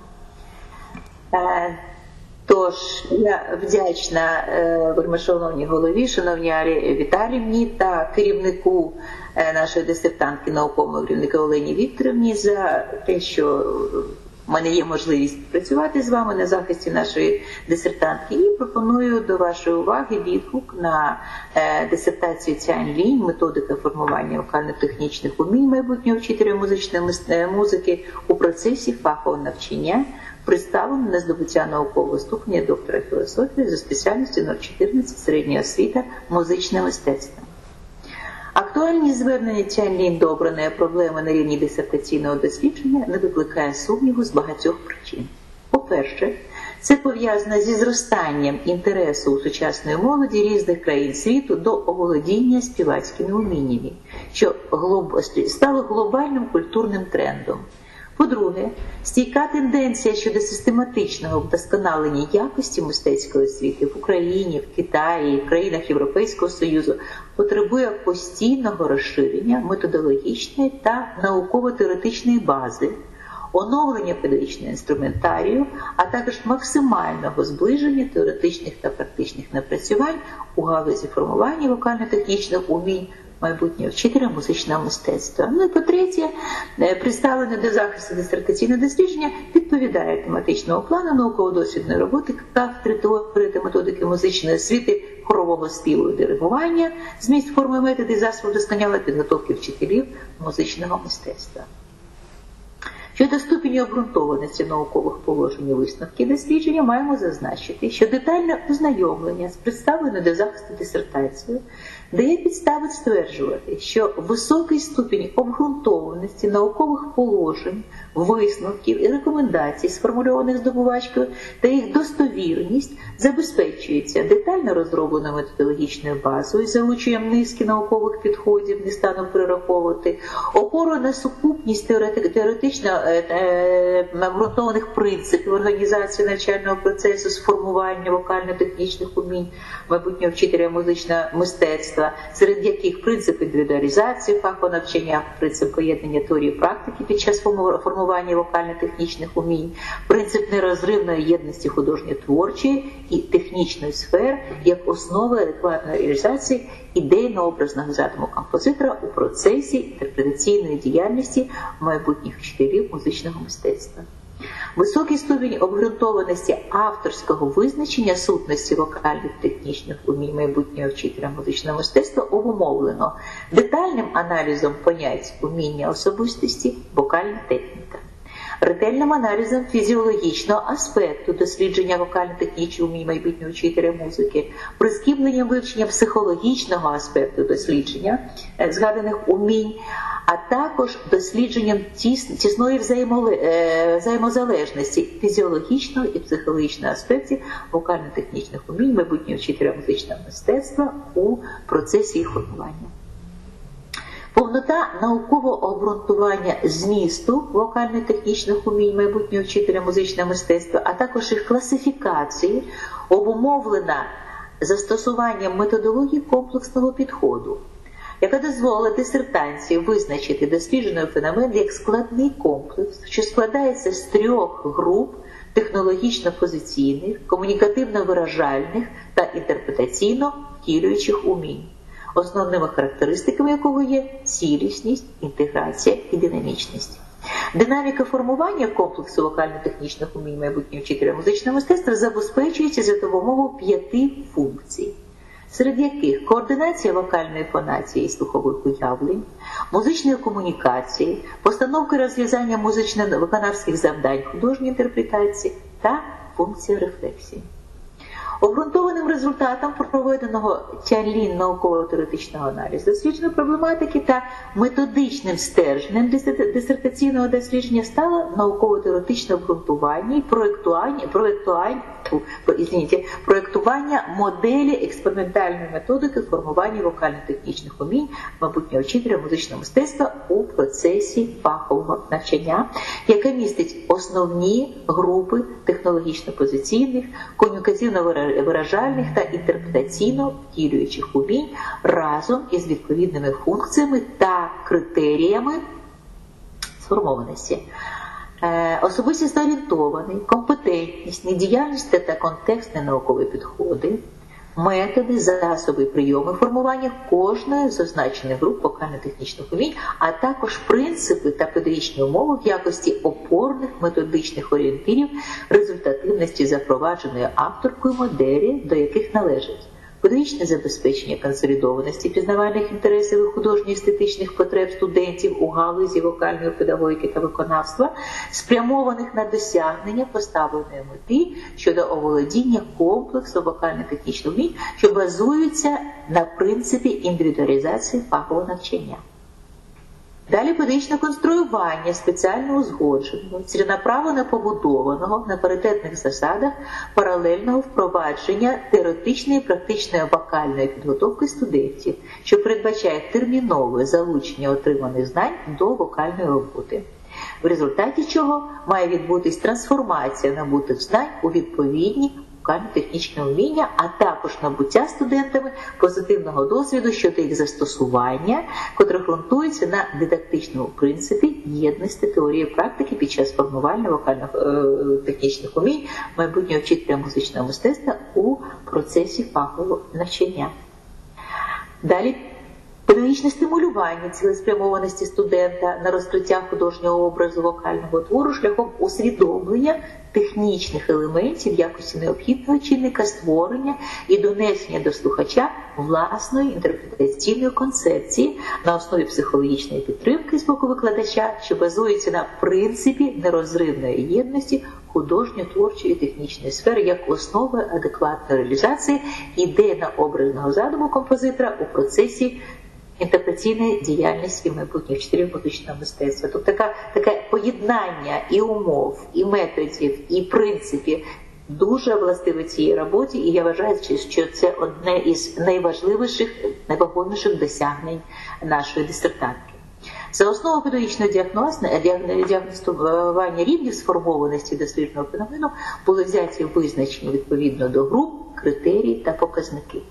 Тож, я вдячна вельмишановній голові, шановній Арі Віталіївні та керівнику нашої дисертантки, наукового керівника Олені Вікторівні за те, що в мене є можливість працювати з вами на захисті нашої дисертантки. І пропоную до вашої уваги відгук на дисертацію Цянь Лінь «Методика формування вокально-технічних умінь майбутнього вчителя музичної музики у процесі фахового навчання», представлено на здобуття наукового ступеня доктора філософії за спеціальністю номер чотирнадцять «Середня освіта. Музичне мистецтво». Актуальність звернення Цянь Лінь до обраної проблеми на рівні дисертаційного дослідження не викликає сумніву з багатьох причин. По-перше, це пов'язано зі зростанням інтересу у сучасної молоді різних країн світу до оволодіння співацькими уміннями, що стало глобальним культурним трендом. По-друге, стійка тенденція щодо систематичного вдосконалення якості мистецької освіти в Україні, в Китаї, в країнах Європейського Союзу потребує постійного розширення методологічної та науково-теоретичної бази, оновлення педагогічного інструментарію, а також максимального зближення теоретичних та практичних напрацювань у галузі формування вокально-технічних умінь майбутнього вчителя музичного мистецтва. Ну і по-третє, представлене до захисту дисертаційне дослідження відповідає тематичному плану науково-дослідної роботи кафедри теорії та методики музичної освіти, хорового співу і диригування, зміст, форми, методи і засоби вдосконалої підготовки вчителів музичного мистецтва. Щодо ступеню обґрунтованості наукових положень і висновків дослідження маємо зазначити, що детальне ознайомлення з представленою до захисту дисертацією дає підстави стверджувати, що високий ступінь обґрунтованості наукових положень, висновків і рекомендацій, сформульованих здобувачкою, та їх достовірність забезпечується детально розробленою методологічною базою, залученням низки наукових підходів, не стану перераховувати, опорою на сукупність теоретично обґрунтованих принципів організації навчального процесу з формування вокально-технічних умінь майбутнього вчителя музичного мистецтва, серед яких принцип індивідуалізації фахового навчання, принцип поєднання теорії і практики під час формування вокально-технічних умінь, принцип нерозривної єдності художньо-творчої і технічної сфер як основи адекватної реалізації ідейно-образного задуму композитора у процесі інтерпретаційної діяльності майбутніх вчителів музичного мистецтва. Високий ступінь обґрунтованості авторського визначення сутності вокальних технічних умінь майбутнього вчителя музичного мистецтва обумовлено детальним аналізом понять уміння особистості, вокальна техніка, ретельним аналізом фізіологічного аспекту дослідження вокально-технічних умінь майбутнього вчителя музики, прискіпленням вивчення психологічного аспекту дослідження згаданих умінь, а також дослідженням тісної взаємозалежності фізіологічного і психологічного аспектів вокально-технічних умінь майбутнього вчителя музичного мистецтва у процесі їх формування. Повнота наукового обґрунтування змісту вокально-технічних умінь майбутнього вчителя музичного мистецтва, а також їх класифікації, обумовлена застосуванням методології комплексного підходу, яка дозволила дисертації визначити досліджений феномен як складний комплекс, що складається з трьох груп технологічно-позиційних, комунікативно-виражальних та інтерпретаційно-втілюючих умінь, основними характеристиками якого є цілісність, інтеграція і динамічність. Динаміка формування комплексу вокально-технічних умінь майбутнього вчителя музичного мистецтва забезпечується за допомогою п'яти функцій, серед яких координація вокальної фонації і слухових уявлень, музичної комунікації, постановка і розв'язання музично-виконавських завдань художньої інтерпретації та функція рефлексії. Обґрунтованим результатом проведеного Тяньлін науково-теоретичного аналізу дослідженої проблематики та методичним стержнем дисертаційного дослідження стало науково-теоретичне обґрунтування і проєктування, проєктування, извините, проєктування моделі експериментальної методики формування вокально-технічних умінь майбутнього вчителя музичного мистецтва у процесі фахового навчання, яке містить основні групи технологічно-позиційних, комунікаційно-виражальних та інтерпретаційно-втілюючих умінь разом із відповідними функціями та критеріями сформованості. Особистісно орієнтований, компетентність, недіяльність та контекстні наукові підходи, методи, засоби, прийоми формування кожної з означених груп вокально-технічних умінь, а також принципи та педагогічні умови в якості опорних методичних орієнтирів результативності запровадженої авторкою моделі, до яких належать педагогічне забезпечення консолідованості пізнавальних інтересів і художньо-естетичних потреб студентів у галузі вокальної педагогіки та виконавства, спрямованих на досягнення поставленої мети щодо оволодіння комплексу вокально-технічних вмінь, що базуються на принципі індивідуалізації фахового навчання. Далі педагогічне конструювання спеціально узгодженого, ціленаправлено побудованого на паритетних засадах паралельного впровадження теоретичної і практичної вокальної підготовки студентів, що передбачає термінове залучення отриманих знань до вокальної роботи, в результаті чого має відбутись трансформація набутих знань у відповідні вокально-технічне вміння, а також набуття студентами позитивного досвіду щодо їх застосування, котре ґрунтується на дидактичному принципі єдності теорії і практики під час формування вокально-технічних умінь майбутнього вчителя музичного мистецтва у процесі фахового навчання. Далі педагогічне стимулювання цілеспрямованості студента на розкриття художнього образу вокального твору шляхом усвідомлення технічних елементів якості необхідного чинника створення і донесення до слухача власної інтерпретаційної концепції на основі психологічної підтримки з боку викладача, що базується на принципі нерозривної єдності художньо-творчої і технічної сфери як основи адекватної реалізації ідейно-образного задуму композитора у процесі інтерпретаційної діяльності майбутніх вчителів музичного мистецтва. Тобто таке, таке поєднання і умов, і методів, і принципів дуже властиве цій роботі, і я вважаю, що це одне із найважливіших, найвагоміших досягнень нашої дисертантки. За основу педагогічного діагностування рівнів сформованості дослідженого феномену були взяті визначені відповідно до груп, критерій та показники.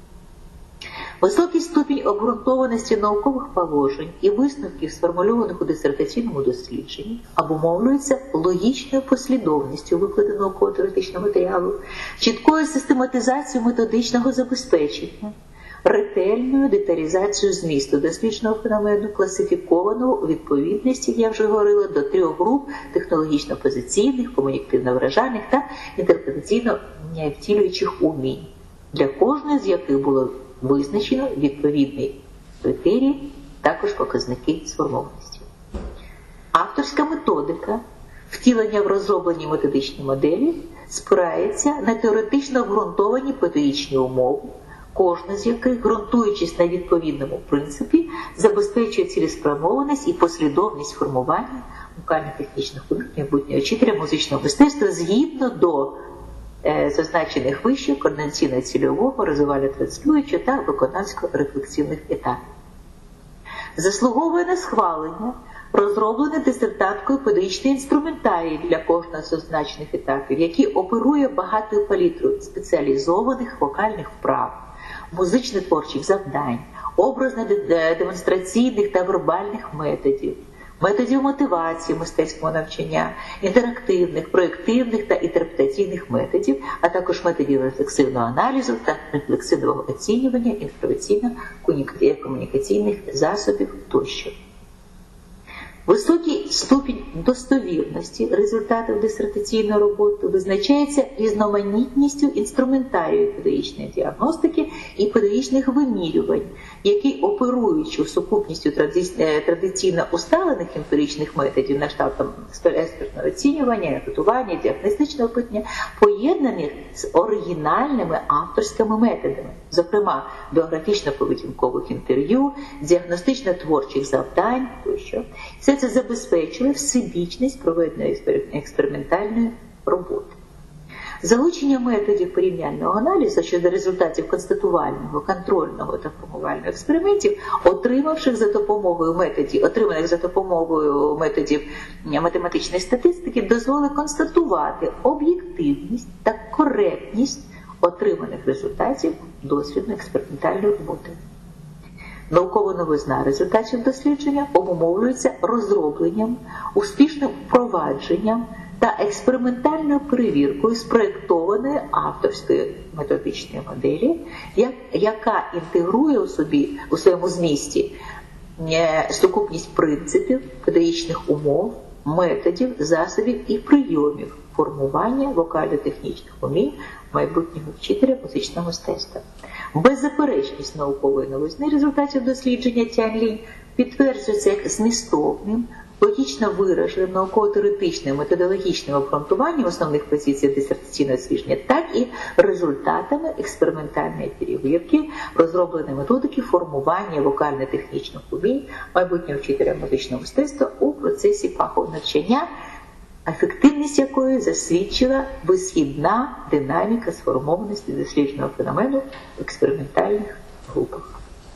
Високий ступінь обґрунтованості наукових положень і висновків, сформульованих у дисертаційному дослідженні, обумовлюється логічною послідовністю викладеного науково-теоретичного матеріалу, чіткою систематизацією методичного забезпечення, ретельною деталізацією змісту дослідженого феномену, класифікованого у відповідності, як я вже говорила, до трьох груп технологічно-позиційних, комунікативно-виражальних та інтерпретаційно-втілюючих умінь, для кожної з яких було визначено відповідний критерій, також показники сформованості. Авторська методика втілення в розробленій методичній моделі спирається на теоретично обґрунтовані педагогічні умови, кожна з яких, ґрунтуючись на відповідному принципі, забезпечує цілеспрямованість і послідовність формування вокально-технічних умінь майбутнього вчителя музичного мистецтва згідно до зазначених вище координаційно-цільового, розвивально-транслюючого та виконавсько-рефлексивних етапів. Заслуговує на схвалення розроблений дисертанткою педагогічний інструментарій для кожного з зазначених етапів, який оперує багатою палітрою спеціалізованих вокальних вправ, музично-творчих завдань, образно-демонстраційних та вербальних методів, методів мотивації мистецького навчання, інтерактивних, проєктивних та інтерпретаційних методів, а також методів рефлексивного аналізу та рефлексивного оцінювання інформаційно-комунікаційних засобів тощо. Високий ступінь достовірності результатів дисертаційної роботи визначається різноманітністю інструментарію педагогічної діагностики і педагогічних вимірювань, які, оперуючи сукупністю традиційно усталених емпіричних методів на кшталт експертного оцінювання, репетування, діагностичного опитування, поєднаних з оригінальними авторськими методами, зокрема біографічно-поведінкових інтерв'ю, діагностично-творчих завдань тощо. Все це забезпечує всебічність проведеної експериментальної роботи. Залучення методів порівняльного аналізу щодо результатів констатувального, контрольного та формувального експериментів, отримавших за допомогою методів, отриманих за допомогою методів математичної статистики, дозволить констатувати об'єктивність та коректність отриманих результатів дослідно-експериментальної роботи. Наукова новизна результатів дослідження обумовлюється розробленням, успішним впровадженням та експериментальною перевіркою спроєктованої авторської методичної моделі, яка інтегрує у собі, у своєму змісті сукупність принципів, педагогічних умов, методів, засобів і прийомів формування вокально-технічних умінь майбутнього вчителя музичного мистецтва. Беззаперечність наукової новизни результатів дослідження Тянь-Лінь підтверджується як змістовним, логічно вираженим науково-теоретичним методологічним обґрунтуванням основних позицій дисертаційного дослідження, так і результатами експериментальної перевірки, розробленої методики формування вокально-технічних умінь майбутнього вчителя музичного мистецтва у процесі фахового навчання, ефективність якої засвідчила висхідна динаміка сформованості дослідженого феномену в експериментальних групах.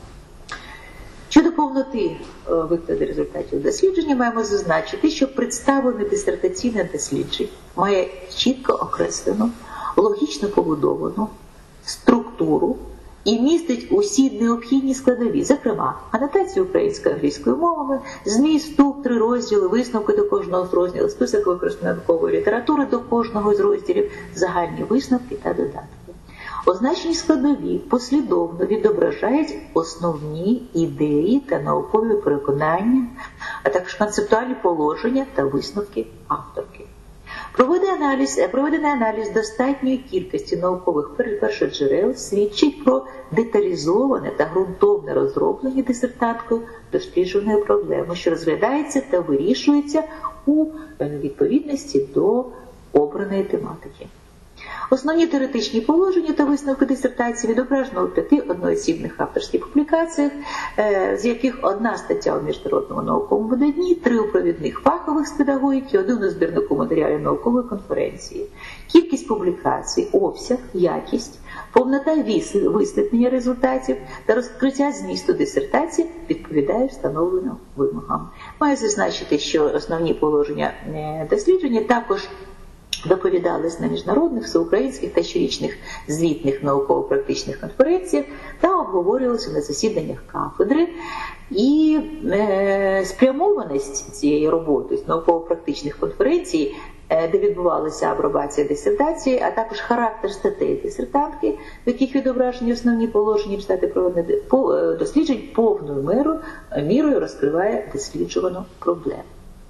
Щодо повноти викладу результатів дослідження, маємо зазначити, що представлене дисертаційне дослідження має чітко окреслену, логічно побудовану структуру і містить усі необхідні складові, зокрема, анотацію українською англійською мовами, зміст, вступ, три розділи, висновки до кожного з розділів, список використаної наукової літератури до кожного з розділів, загальні висновки та додатки. Означені складові послідовно відображають основні ідеї та наукові переконання, а також концептуальні положення та висновки авторки. Проведений аналіз, проведений аналіз достатньої кількості наукових першоджерел свідчить про деталізоване та ґрунтовне розроблення дисертанткою дослідженої проблеми, що розглядається та вирішується у відповідності до обраної тематики. Основні теоретичні положення та висновки дисертації відображено у п'яти одноосібних авторських публікаціях, з яких одна стаття у міжнародному науковому виданні, три у провідних фахових з педагогіки, один у збірнику матеріалів наукової конференції. Кількість публікацій, обсяг, якість, повнота висвітлення результатів та розкриття змісту дисертації відповідають встановленим вимогам. Маю зазначити, що основні положення дослідження також доповідались на міжнародних, всеукраїнських та щорічних звітних науково-практичних конференціях та обговорювалися на засіданнях кафедри. І е, спрямованість цієї роботи з науково-практичних конференцій, е, де відбувалася апробація дисертації, а також характер статей дисертантки, в яких відображені основні положення результати проведених досліджень, повною мірою, мірою розкриває досліджувану проблему.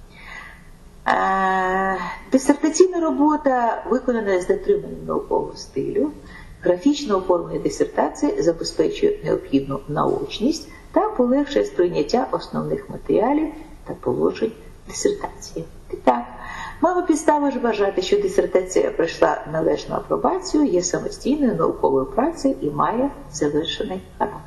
Дисертаційна робота виконана з дотриманням наукового стилю, графічно оформлення дисертації забезпечує необхідну наочність та полегшує сприйняття основних матеріалів та положень дисертації. І так, маємо підстави ж вважати, що дисертація пройшла належну апробацію, є самостійною науковою працею і має завершений характер.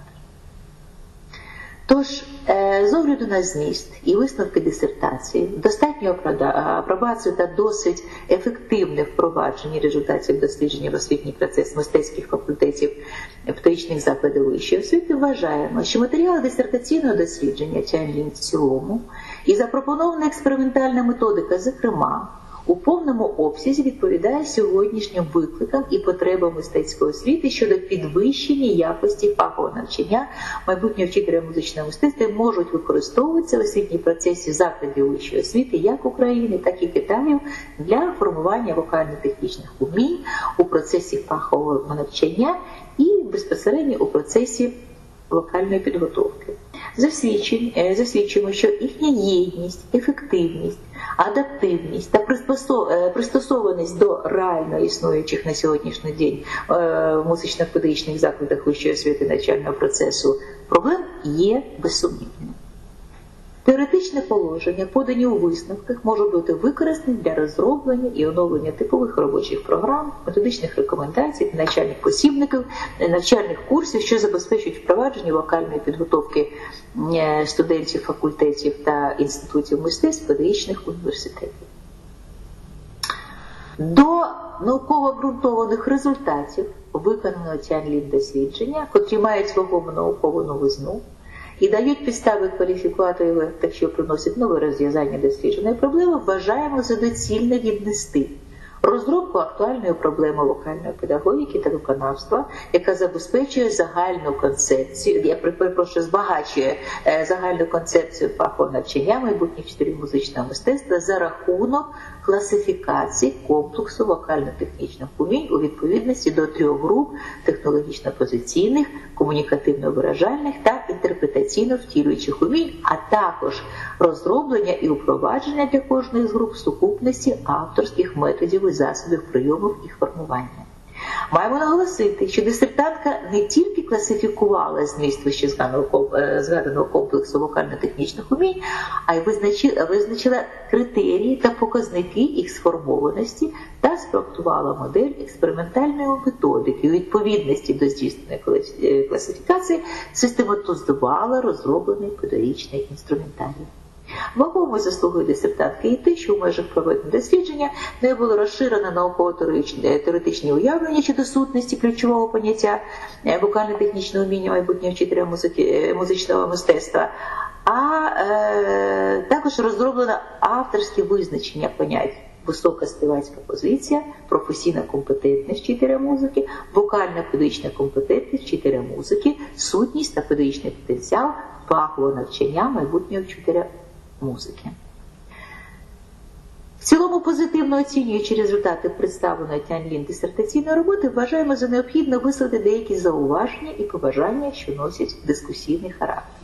Тож, з огляду на зміст і висновки дисертації, достатню апробацію та досить ефективне впровадження результатів дослідження в освітній процес мистецьких факультетів педагогічних закладів вищої освіти, вважаємо, що матеріали дисертаційного дослідження Тянь-Лінь в цілому і запропонована експериментальна методика, зокрема, у повному обсязі відповідає сьогоднішнім викликам і потребам мистецької освіти щодо підвищення якості фахового навчання майбутнього вчителя музичного мистецтва, можуть використовуватися в освітній процесі закладів вищої освіти як України, так і Китаю для формування вокально-технічних умінь у процесі фахового навчання і безпосередньо у процесі вокальної підготовки. Засвідчуємо, що їхня єдність, ефективність, адаптивність та пристосованість до реально існуючих на сьогоднішній день в музично-педагогічних закладах вищої освіти навчального процесу проблем є безсумнівними. Теоретичне положення, подані у висновках, можуть бути використані для розроблення і оновлення типових робочих програм, методичних рекомендацій, навчальних посібників, навчальних курсів, що забезпечують впровадження вокальної підготовки студентів факультетів та інститутів мистецтв педагогічних університетів. До науково обґрунтованих результатів виконаного Тянь-Лін дослідження, котрі мають вагому наукову новизну, і дають підстави кваліфікувати його, так що приносять нове розв'язання дослідженої проблеми, вважаємо за доцільне віднести розробку актуальної проблеми вокальної педагогіки та виконавства, яка забезпечує загальну концепцію, я перепрошую, збагачує загальну концепцію фахового навчання майбутніх вчителів музичного мистецтва за рахунок класифікації комплексу вокально-технічних умінь у відповідності до трьох груп технологічно-позиційних, комунікативно-виражальних та інтерпретаційно-втілюючих умінь, а також розроблення і впровадження для кожної з груп сукупності авторських методів і засобів прийому їх формування. Маємо наголосити, що дисертантка не тільки класифікувала зміст вище згаданого комплексу вокально-технічних умінь, а й визначила, визначила критерії та показники їх сформованості та спроектувала модель експериментальної методики. У відповідності до здійсненої класифікації систематизувала розроблений педагогічний інструментарій. Вагомою заслугою дисертантки і те, що в межах проведення дослідження не було розширено науково-теоретичні уявлення щодо сутності ключового поняття вокально-технічного вміння майбутнього вчителя музики, музичного мистецтва, а е, також розроблено авторські визначення понять: висока співацька позиція, професійна компетентність вчителя музики, вокальна педагогічна компетентність вчителя музики, сутність та педагогічний потенціал фахового навчання майбутнього вчителя музики. В цілому, позитивно оцінюючи результати представленої Тянь-Лін дисертаційної роботи, вважаємо за необхідно висловити деякі зауваження і побажання, що носять дискусійний характер.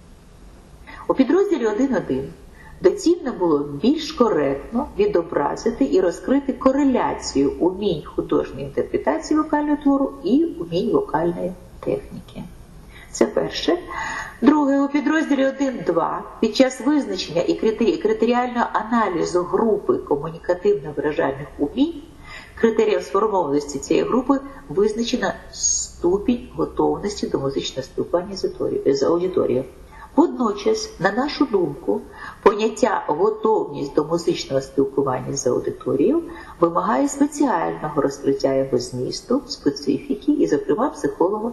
У підрозділі один точка один доцільно було більш коректно відобразити і розкрити кореляцію умінь художньої інтерпретації вокального твору і умінь вокальної техніки. Це перше. Друге, у підрозділі один точка два під час визначення і критеріального аналізу групи комунікативно-виражальних умінь, критерієм сформованості цієї групи визначено ступінь готовності до музичного спілкування з аудиторією. Водночас, на нашу думку, поняття «готовність до музичного спілкування з аудиторією» вимагає спеціального розкриття його змісту, специфіки і, зокрема, психолого,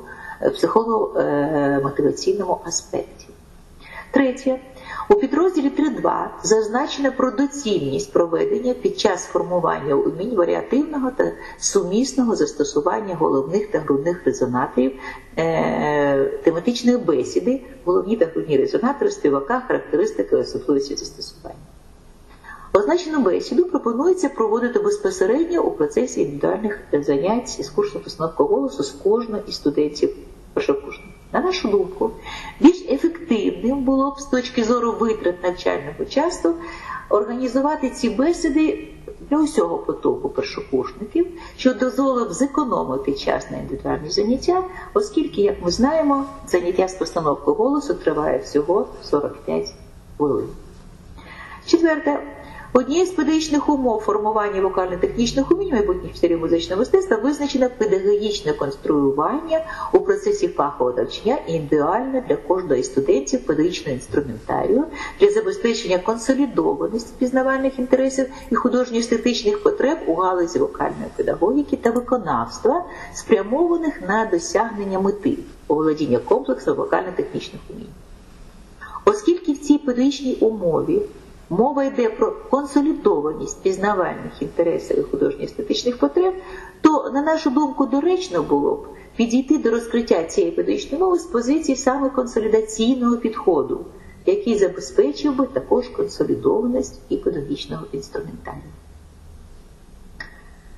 психолого-мотиваційному аспекті. Третє. У підрозділі три точка два зазначено про доцільність проведення під час формування умінь варіативного та сумісного застосування головних та грудних резонаторів, е- тематичної бесіди, головні та грудні резонатори, співака, характеристики, особливості застосування. Означену бесіду пропонується проводити безпосередньо у процесі індивідуальних занять з курсу постановки голосу з кожного із студентів першокурсників. На нашу думку, більш ефективним було б з точки зору витрат навчального часу організувати ці бесіди для усього потоку першокурсників, що дозволило б зекономити час на індивідуальні заняття, оскільки, як ми знаємо, заняття з постановки голосу триває всього сорок п'ять хвилин. Четверте. Однією з педагогічних умов формування вокально-технічних умінь майбутніх вчителів музичного мистецтва визначено педагогічне конструювання у процесі фахового навчання індивідуально для кожного із студентів педагогічного інструментарію для забезпечення консолідованості пізнавальних інтересів і художньо-естетичних потреб у галузі вокальної педагогіки та виконавства, спрямованих на досягнення мети оволодіння комплексу вокально-технічних умінь. Оскільки в цій педагогічній умові мова йде про консолідованість пізнавальних інтересів і художньо-естетичних потреб, то, на нашу думку, доречно було б підійти до розкриття цієї педагогічної мови з позиції саме консолідаційного підходу, який забезпечив би також консолідованість і педагогічного інструментарію. І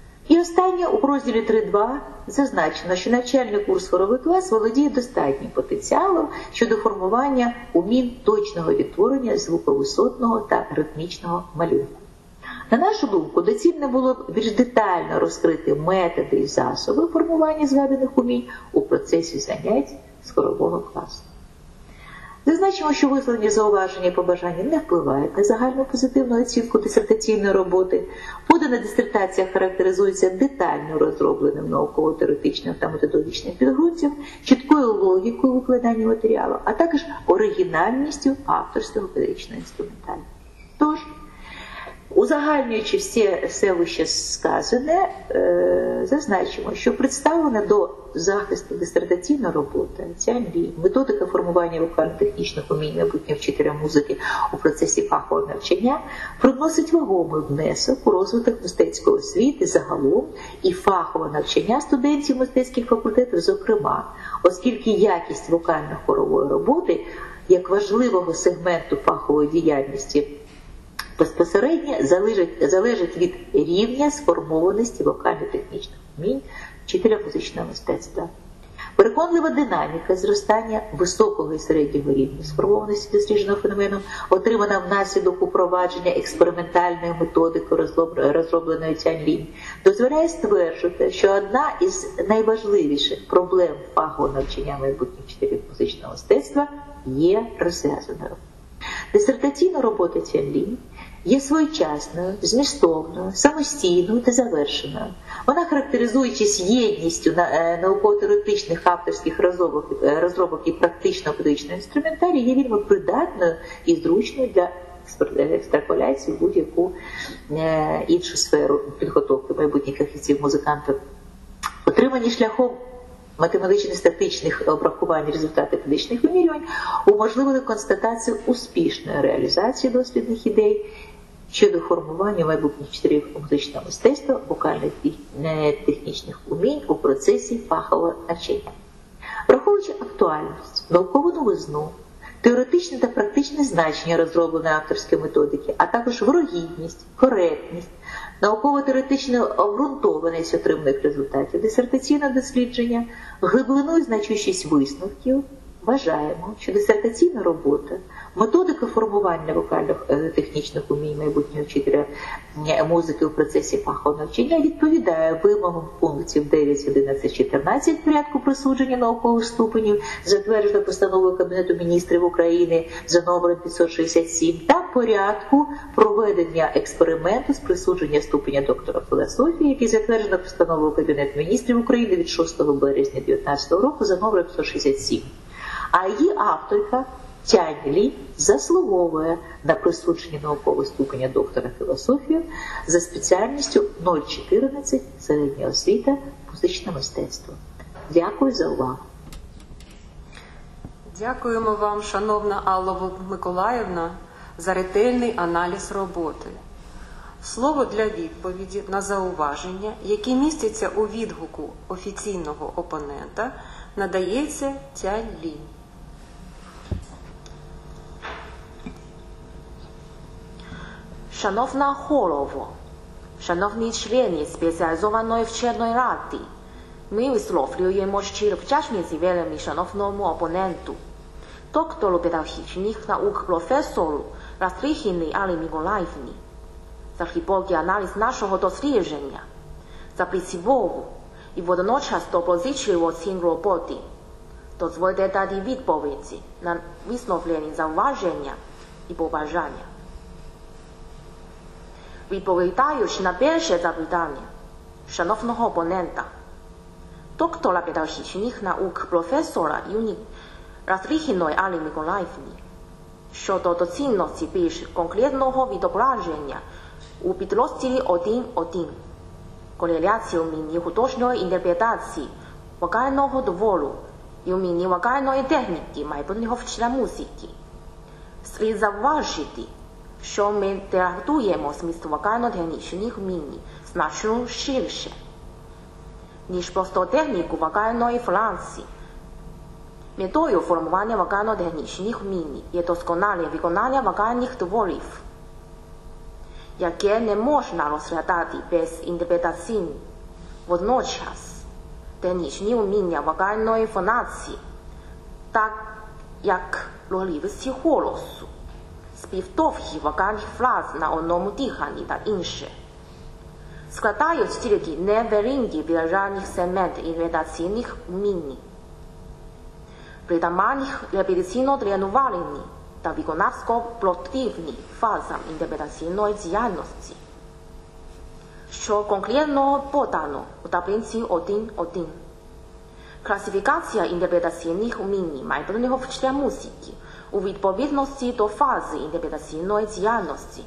останнє у розділі три два зазначено, що навчальний курс хоровий клас володіє достатнім потенціалом щодо формування умінь точного відтворення звуковисотного та ритмічного малюнку. На нашу думку, доцільно було б більш детально розкрити методи і засоби формування згаданих умінь у процесі занять з хорового класу. Зазначимо, що висловлені зауваження і побажання не впливають на загальну позитивну оцінку дисертаційної роботи. Подана дисертація характеризується детально розробленим науково-теоретичним та методологічним підґрунтям, чіткою логікою викладання матеріалу, а також оригінальністю авторського педагогічного інструментарію. Тож, узагальнюючи все, все вище сказане, е, зазначимо, що представлена до захисту дисертаційна робота, ця методика формування вокально-технічних умінь майбутнього вчителя музики у процесі фахового навчання приносить вагомий внесок у розвиток мистецької освіти загалом і фахового навчання студентів мистецьких факультетів зокрема, оскільки якість вокально-хорової роботи як важливого сегменту фахової діяльності безпосередньо залежить, залежить від рівня сформованості вокально-технічних вмінь вчителя музичного мистецтва. Переконлива динаміка зростання високого і середнього рівня сформованості дослідженого феномену, отримана внаслідок упровадження експериментальної методики, розробленої Тянь-Лінь, дозволяє стверджувати, що одна із найважливіших проблем фахового навчання майбутніх вчителів музичного мистецтва є розв'язаною. Дисертаційна робота Тянь-Лінь є своєчасною, змістовною, самостійною та завершеною. Вона, характеризуючись єдністю науково-теоретичних авторських розробок, розробок і практичного педагогічного інструментарію, є вельми придатною і зручною для екстраполяції в будь-яку іншу сферу підготовки майбутніх фахівців музикантів. Отримані шляхом математично-статичних обрахувань результатів педагогічних вимірювань уможливили констатацію успішної реалізації дослідних ідей щодо формування майбутніх вчителів музичного мистецтва, вокальних технічних умінь у процесі фахового навчання. Враховуючи актуальність, наукову новизну, теоретичне та практичне значення розробленої авторської методики, а також вирогідність, коректність, науково-теоретичну обґрунтованість отриманих результатів дисертаційного дослідження, глибину і значущість висновків, вважаємо, що дисертаційна робота, методика формування вокальних технічних умінь майбутнього вчителя музики у процесі фахового навчання відповідає вимогам пунктів дев'ять, одинадцять, чотирнадцять порядку присудження наукових ступенів, затвердженого постановою Кабінету міністрів України за номером п'ятсот шістдесят сім, та порядку проведення експерименту з присудження ступеня доктора філософії, який затверджено постановою Кабінету міністрів України від шостого березня дві тисячі дев'ятнадцятого року за номером п'ятсот шістдесят сім. А її авторка Тянь-Лінь заслуговує на присудження наукового ступеня доктора філософії за спеціальністю нуль чотирнадцять середня освіта музичне мистецтво. Дякую за увагу. Дякуємо вам, шановна Алла Миколаївна, за ретельний аналіз роботи. Слово для відповіді на зауваження, які містяться у відгуку офіційного опонента, надається Тянь-Лінь. Шановна голово, шановні члени спеціалізованої вченої ради, ми висловлюємо щиру вдячність вельми шановному опоненту, доктору педагогічних наук професору Растрихіни Аллі Миколаївні, за глибокий аналіз нашого дослідження, за працьову і водночас доброзичливу оцінку роботи. Дозвольте дати відповіді на висловлені зауваження і побажання. Відповідаючи на перше запитання шановного опонента, доктора педагогічних наук професора Юні Растрихіної Аллі Миколаївні, щодо доцільності більш конкретного відображення у підрозділі один один кореляції уміння художньої інтерпретації вокального твору і уміння вокальної техніки майбутнього вчителя музики. Слід зауважити, що ми трактуємо зміст вокально-технічних вмінь значно ширше, ніж просто техніку вокальної функції. Метою формування вокально-технічних вмінь є досконале виконання вокальних творів, яке не можна розглядати без інтерпретації Водночас, технічні уміння вокальної фонації, так як рухливості голосу, спів довгих вокальних фраз на одному диханні та інше, складають тільки невеликі виражальних сегменти інтерпретаційних умінь. Притаманних репетиційно-тренувальні та виконавсько-продуктивні фазам інтерпретаційної діяльності, що конкретно подано у таблиці один один. Класифікація інтерпретаційних умінь майбутнього вчителя музики у відповідності до фази інтерпретаційної діяльності.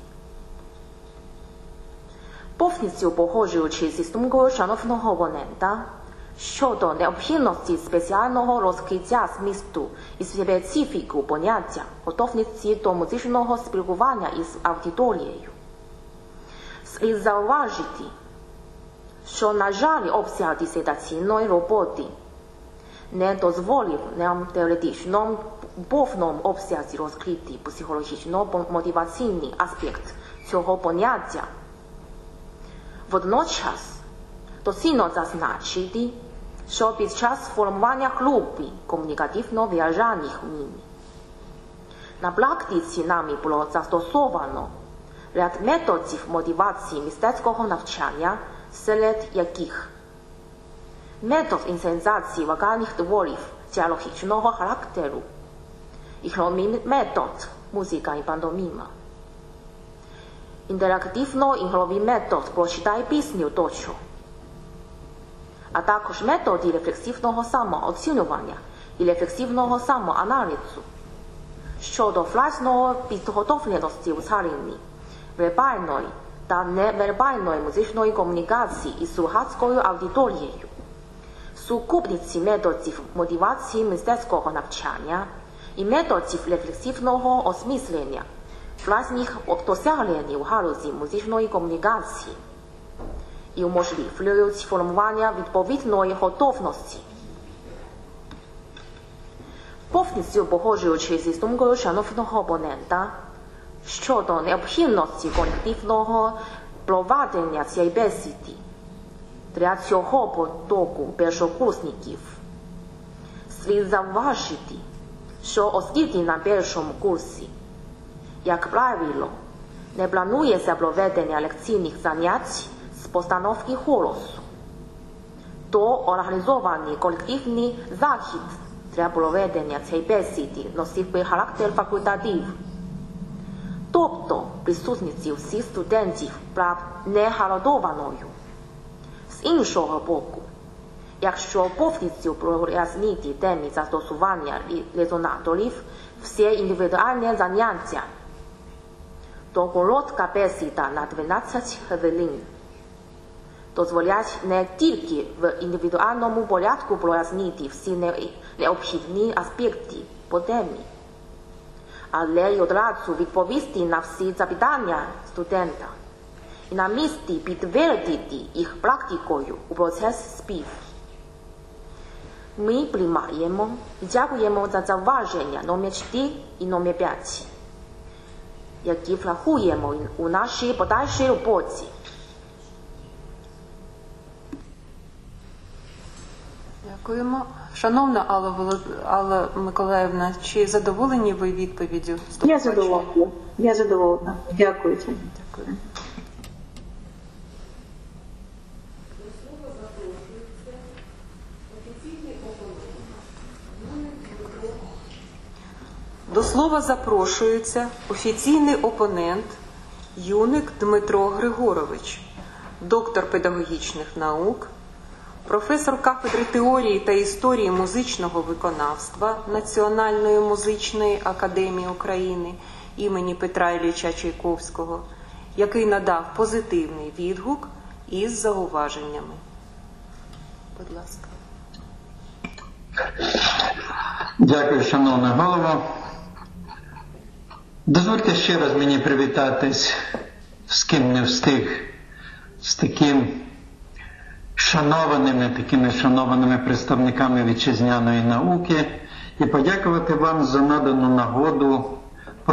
Повністю погоджуючи зі думкою шановного опонента щодо необхідності спеціального розкриття змісту і специфіку поняття готовності до музичного спілкування із аудиторією, слід зауважити, що, на жаль, обсяг дисертаційної роботи не дозволив нам теоретично в повному обсязі розкрити психологічно-мотиваційний аспект цього поняття. Водночас, доцільно зазначити, що під час формування групи комунікативно-виражальних умінь на практиці нами було застосовано ряд методів мотивації мистецького навчання, серед яких метод інсценізації вокальних творів діалогічного характеру, ігровий метод музика і пантоміма, інтерактивно-ігровий метод «Прочитай пісню тощо», а також методи рефлексивного самооцінювання і рефлексивного самоаналізу щодо власної підготовленості у царині вербальної та невербальної музичної комунікації із слухацькою аудиторією, сукупниці методів мотивації мистецького навчання і методів рефлексивного осмислення власних досягнень у галузі музичної комунікації і уможливлюють формування відповідної готовності. Повністю погоджуючи зі думкою шановного опонента щодо необхідності колективного проведення цієї бесіди для цього потоку першокурсників, слід зауважити, що оскільки на першому курсі, як правило, не планується проведення лекційних занять з постановки голосу, то організований колективний захід для проведення цієї бесіди носив би характер факультатив. Тобто присутність всіх студентів була не гарантованою. З іншого боку, якщо повністю прояснити теми застосування резонаторів всі індивідуальні заняття, то коротка бесіда на дванадцять хвилин дозволять не тільки в індивідуальному порядку прояснити всі необхідні аспекти по темі, але й одразу відповісти на всі запитання студента і на місці підтвердити їх практикою у процесі спів. Ми приймаємо і дякуємо за зауваження номер чотири і номер п'ять, які врахуємо у нашій подальшій роботі. Дякуємо. Шановна Алла, Волод... Алла Миколаївна, чи задоволені ви відповіддю? Я задоволена. Я задоволена. Дякую. Дякую. До слова запрошується офіційний опонент Юник Дмитро Григорович, доктор педагогічних наук, професор кафедри теорії та історії музичного виконавства Національної музичної академії України імені Петра Ілліча Чайковського, який надав позитивний відгук із зауваженнями. Будь ласка. Дякую, шановна голова. Дозвольте ще раз мені привітатись, з ким не встиг, з таким шанованими, такими шанованими представниками вітчизняної науки і подякувати вам за надану нагоду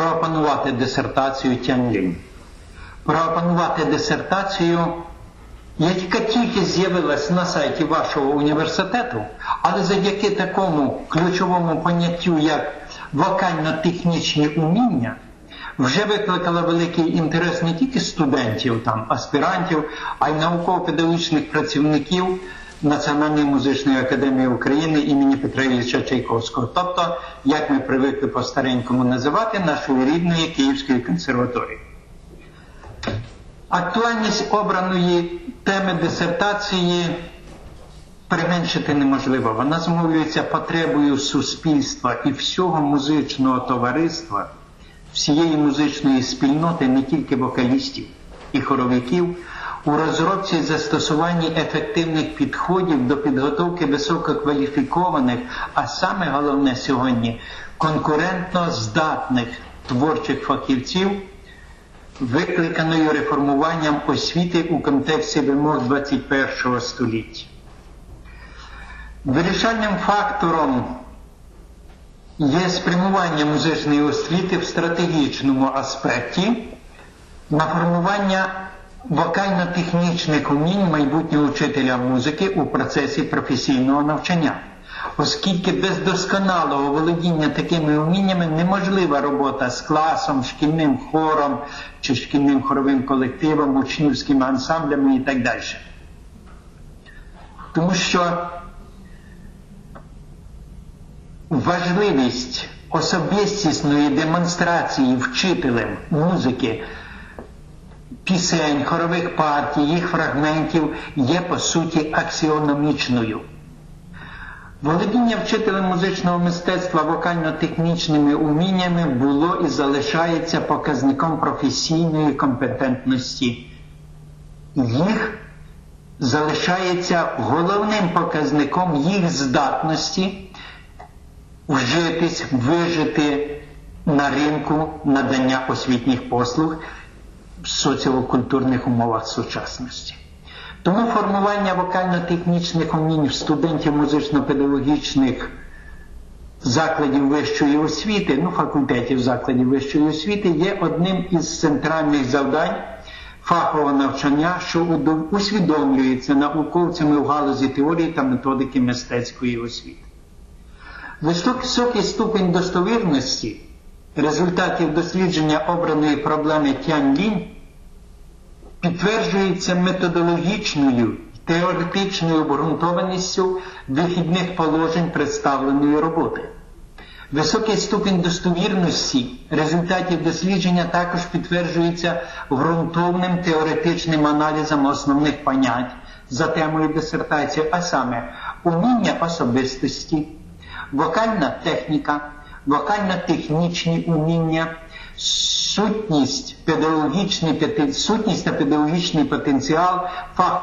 проопанувати дисертацію Тянь-Лінь. Проопанувати дисертацію яка тільки з'явилась на сайті вашого університету, але завдяки такому ключовому поняттю, як вокально-технічні уміння, вже викликала великий інтерес не тільки студентів, там, аспірантів, а й науково-педагогічних працівників Національної музичної академії України імені Петра Ілліча Чайковського. Тобто, як ми привикли по-старенькому називати, нашої рідної Київської консерваторії. Актуальність обраної теми дисертації применшити неможливо. Вона зумовлюється потребою суспільства і всього музичного товариства, всієї музичної спільноти, не тільки вокалістів і хоровиків, у розробці і застосуванні ефективних підходів до підготовки висококваліфікованих, а саме головне сьогодні, конкурентно здатних творчих фахівців, викликаною реформуванням освіти у контексті вимог двадцять першого століття. Вирішальним фактором є спрямування музичної освіти в стратегічному аспекті на формування вокально-технічних умінь майбутнього вчителя музики у процесі професійного навчання, оскільки без досконалого володіння такими уміннями неможлива робота з класом, шкільним хором чи шкільним хоровим колективом, учнівськими ансамблями і так далі. Тому що важливість особистісної демонстрації вчителем музики пісень, хорових партій, їх фрагментів є, по суті, аксіономічною. Володіння вчителем музичного мистецтва вокально-технічними уміннями було і залишається показником професійної компетентності. Їх залишається головним показником їх здатності вжитись, вижити на ринку надання освітніх послуг в соціокультурних умовах сучасності. Тому формування вокально-технічних умінь в студентів музично-педагогічних закладів вищої освіти, ну, факультетів закладів вищої освіти, є одним із центральних завдань фахового навчання, що усвідомлюється науковцями в галузі теорії та методики мистецької освіти. Високий ступінь достовірності результатів дослідження обраної проблеми Тянь-Лінь підтверджується методологічною, теоретичною обґрунтованістю вихідних положень представленої роботи. Високий ступінь достовірності результатів дослідження також підтверджується ґрунтовним теоретичним аналізом основних понять за темою дисертації, а саме уміння особистості, вокальна техніка, вокально-технічні уміння, сутність, педагогічний, сутність та педагогічний потенціал, фах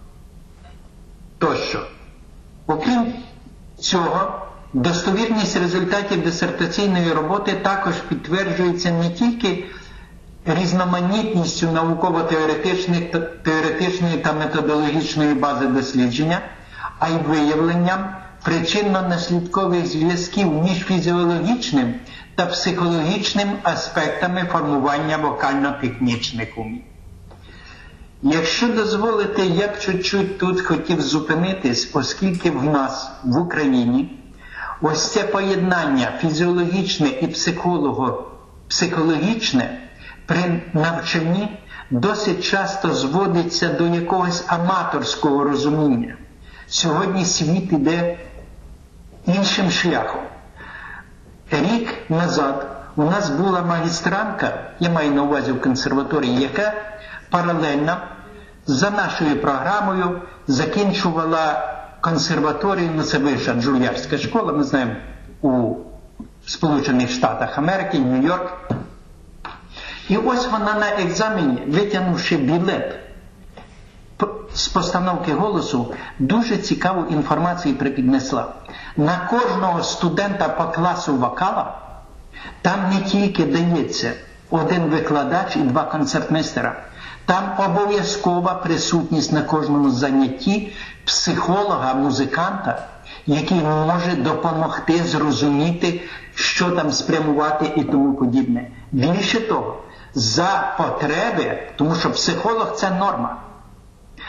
тощо. Окрім цього, достовірність результатів дисертаційної роботи також підтверджується не тільки різноманітністю науково-теоретичної та методологічної бази дослідження, а й виявленням причинно-наслідкових зв'язків між фізіологічним та психологічним аспектами формування вокально-технічних умінь. Якщо дозволите, я б чуть-чуть тут хотів зупинитись, оскільки в нас, в Україні, ось це поєднання фізіологічне і психологічне при навчанні досить часто зводиться до якогось аматорського розуміння. Сьогодні світ іде іншим шляхом. Рік назад у нас була магістрантка, я маю на увазі в консерваторії, яка паралельно за нашою програмою закінчувала консерваторію, ну це вища джульярська школа, ми знаємо, у Сполучених Штатах Америки, Нью-Йорк. І ось вона на екзамені, витягнувши білет з постановки голосу, дуже цікаву інформацію припіднесла. На кожного студента по класу вокала там не тільки дається один викладач і два концертмейстера. Там обов'язкова присутність на кожному занятті психолога, музиканта, який може допомогти зрозуміти, що там спрямувати і тому подібне. Більше того, за потреби, тому що психолог – це норма.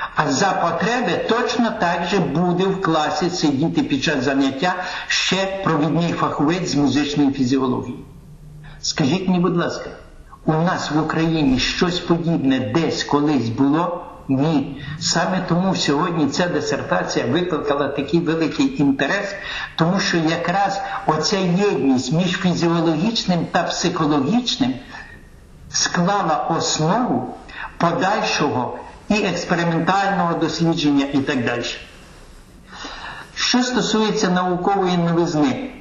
А за потреби точно так же буде в класі сидіти під час заняття ще провідний фаховець з музичної фізіології. Скажіть мені, будь ласка, у нас в Україні щось подібне десь колись було? Ні. Саме тому сьогодні ця дисертація викликала такий великий інтерес, тому що якраз оця єдність між фізіологічним та психологічним склала основу подальшого і експериментального дослідження і так далі. Що стосується наукової новизни,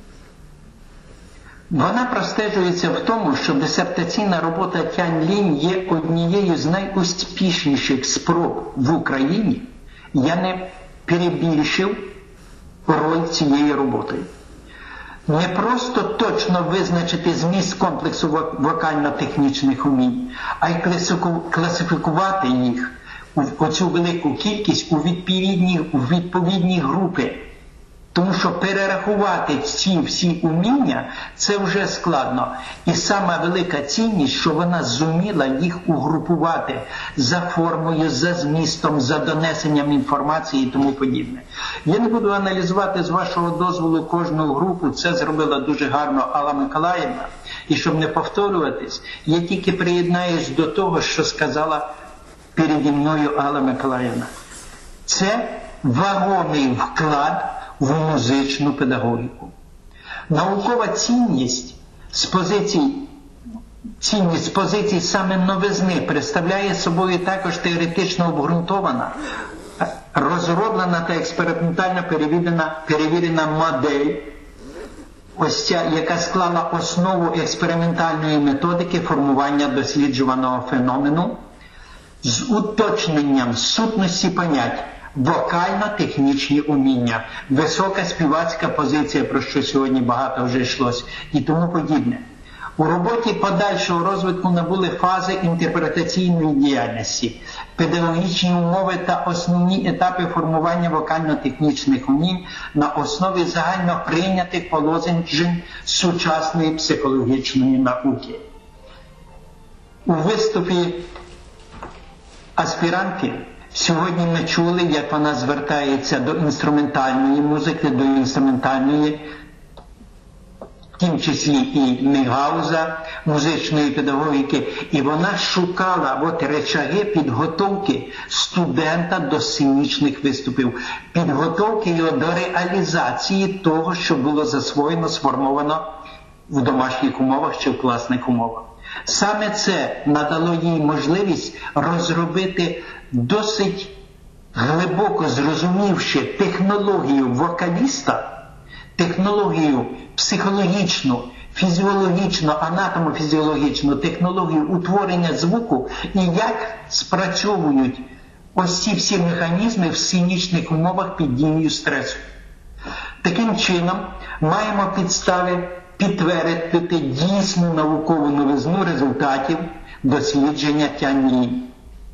вона простежується в тому, що дисертаційна робота Тянь Лінь є однією з найуспішніших спроб в Україні. Я не перебільшив роль цієї роботи. Не просто точно визначити зміст комплексу вокально-технічних умінь, а й класифікувати їх, оцю велику кількість, у відповідні, у відповідні групи. Тому що перерахувати ці всі уміння – це вже складно. І сама велика цінність, що вона зуміла їх угрупувати за формою, за змістом, за донесенням інформації і тому подібне. Я не буду аналізувати з вашого дозволу кожну групу, це зробила дуже гарно Алла Миколаївна. І щоб не повторюватись, я тільки приєднаюсь до того, що сказала переді мною Алла Миколаївна. Це вагомий вклад в музичну педагогіку. Наукова цінність з позицій, цінність з позицій саме новизни представляє собою також теоретично обґрунтована, розроблена та експериментально перевірена, перевірена модель, ось ця, яка склала основу експериментальної методики формування досліджуваного феномену з уточненням сутності понять, вокально-технічні уміння, висока співацька позиція, про що сьогодні багато вже йшлось, і тому подібне. У роботі подальшого розвитку набули фази інтерпретаційної діяльності, педагогічні умови та основні етапи формування вокально-технічних умінь на основі загально прийнятих положень сучасної психологічної науки. У виступі аспірантки сьогодні ми чули, як вона звертається до інструментальної музики, до інструментальної, в тім числі і Мейгауза, музичної педагогіки, і вона шукала от речаги підготовки студента до сценічних виступів, підготовки його до реалізації того, що було засвоєно, сформовано в домашніх умовах чи в класних умовах. Саме це надало їй можливість розробити досить глибоко зрозумівши технологію вокаліста, технологію психологічну, фізіологічну, анатомо-фізіологічну, технологію утворення звуку і як спрацьовують ось ці всі механізми в сценічних умовах під дією стресу. Таким чином, маємо підстави підтвердити дійсну наукову новизну результатів дослідження Тянь Лінь.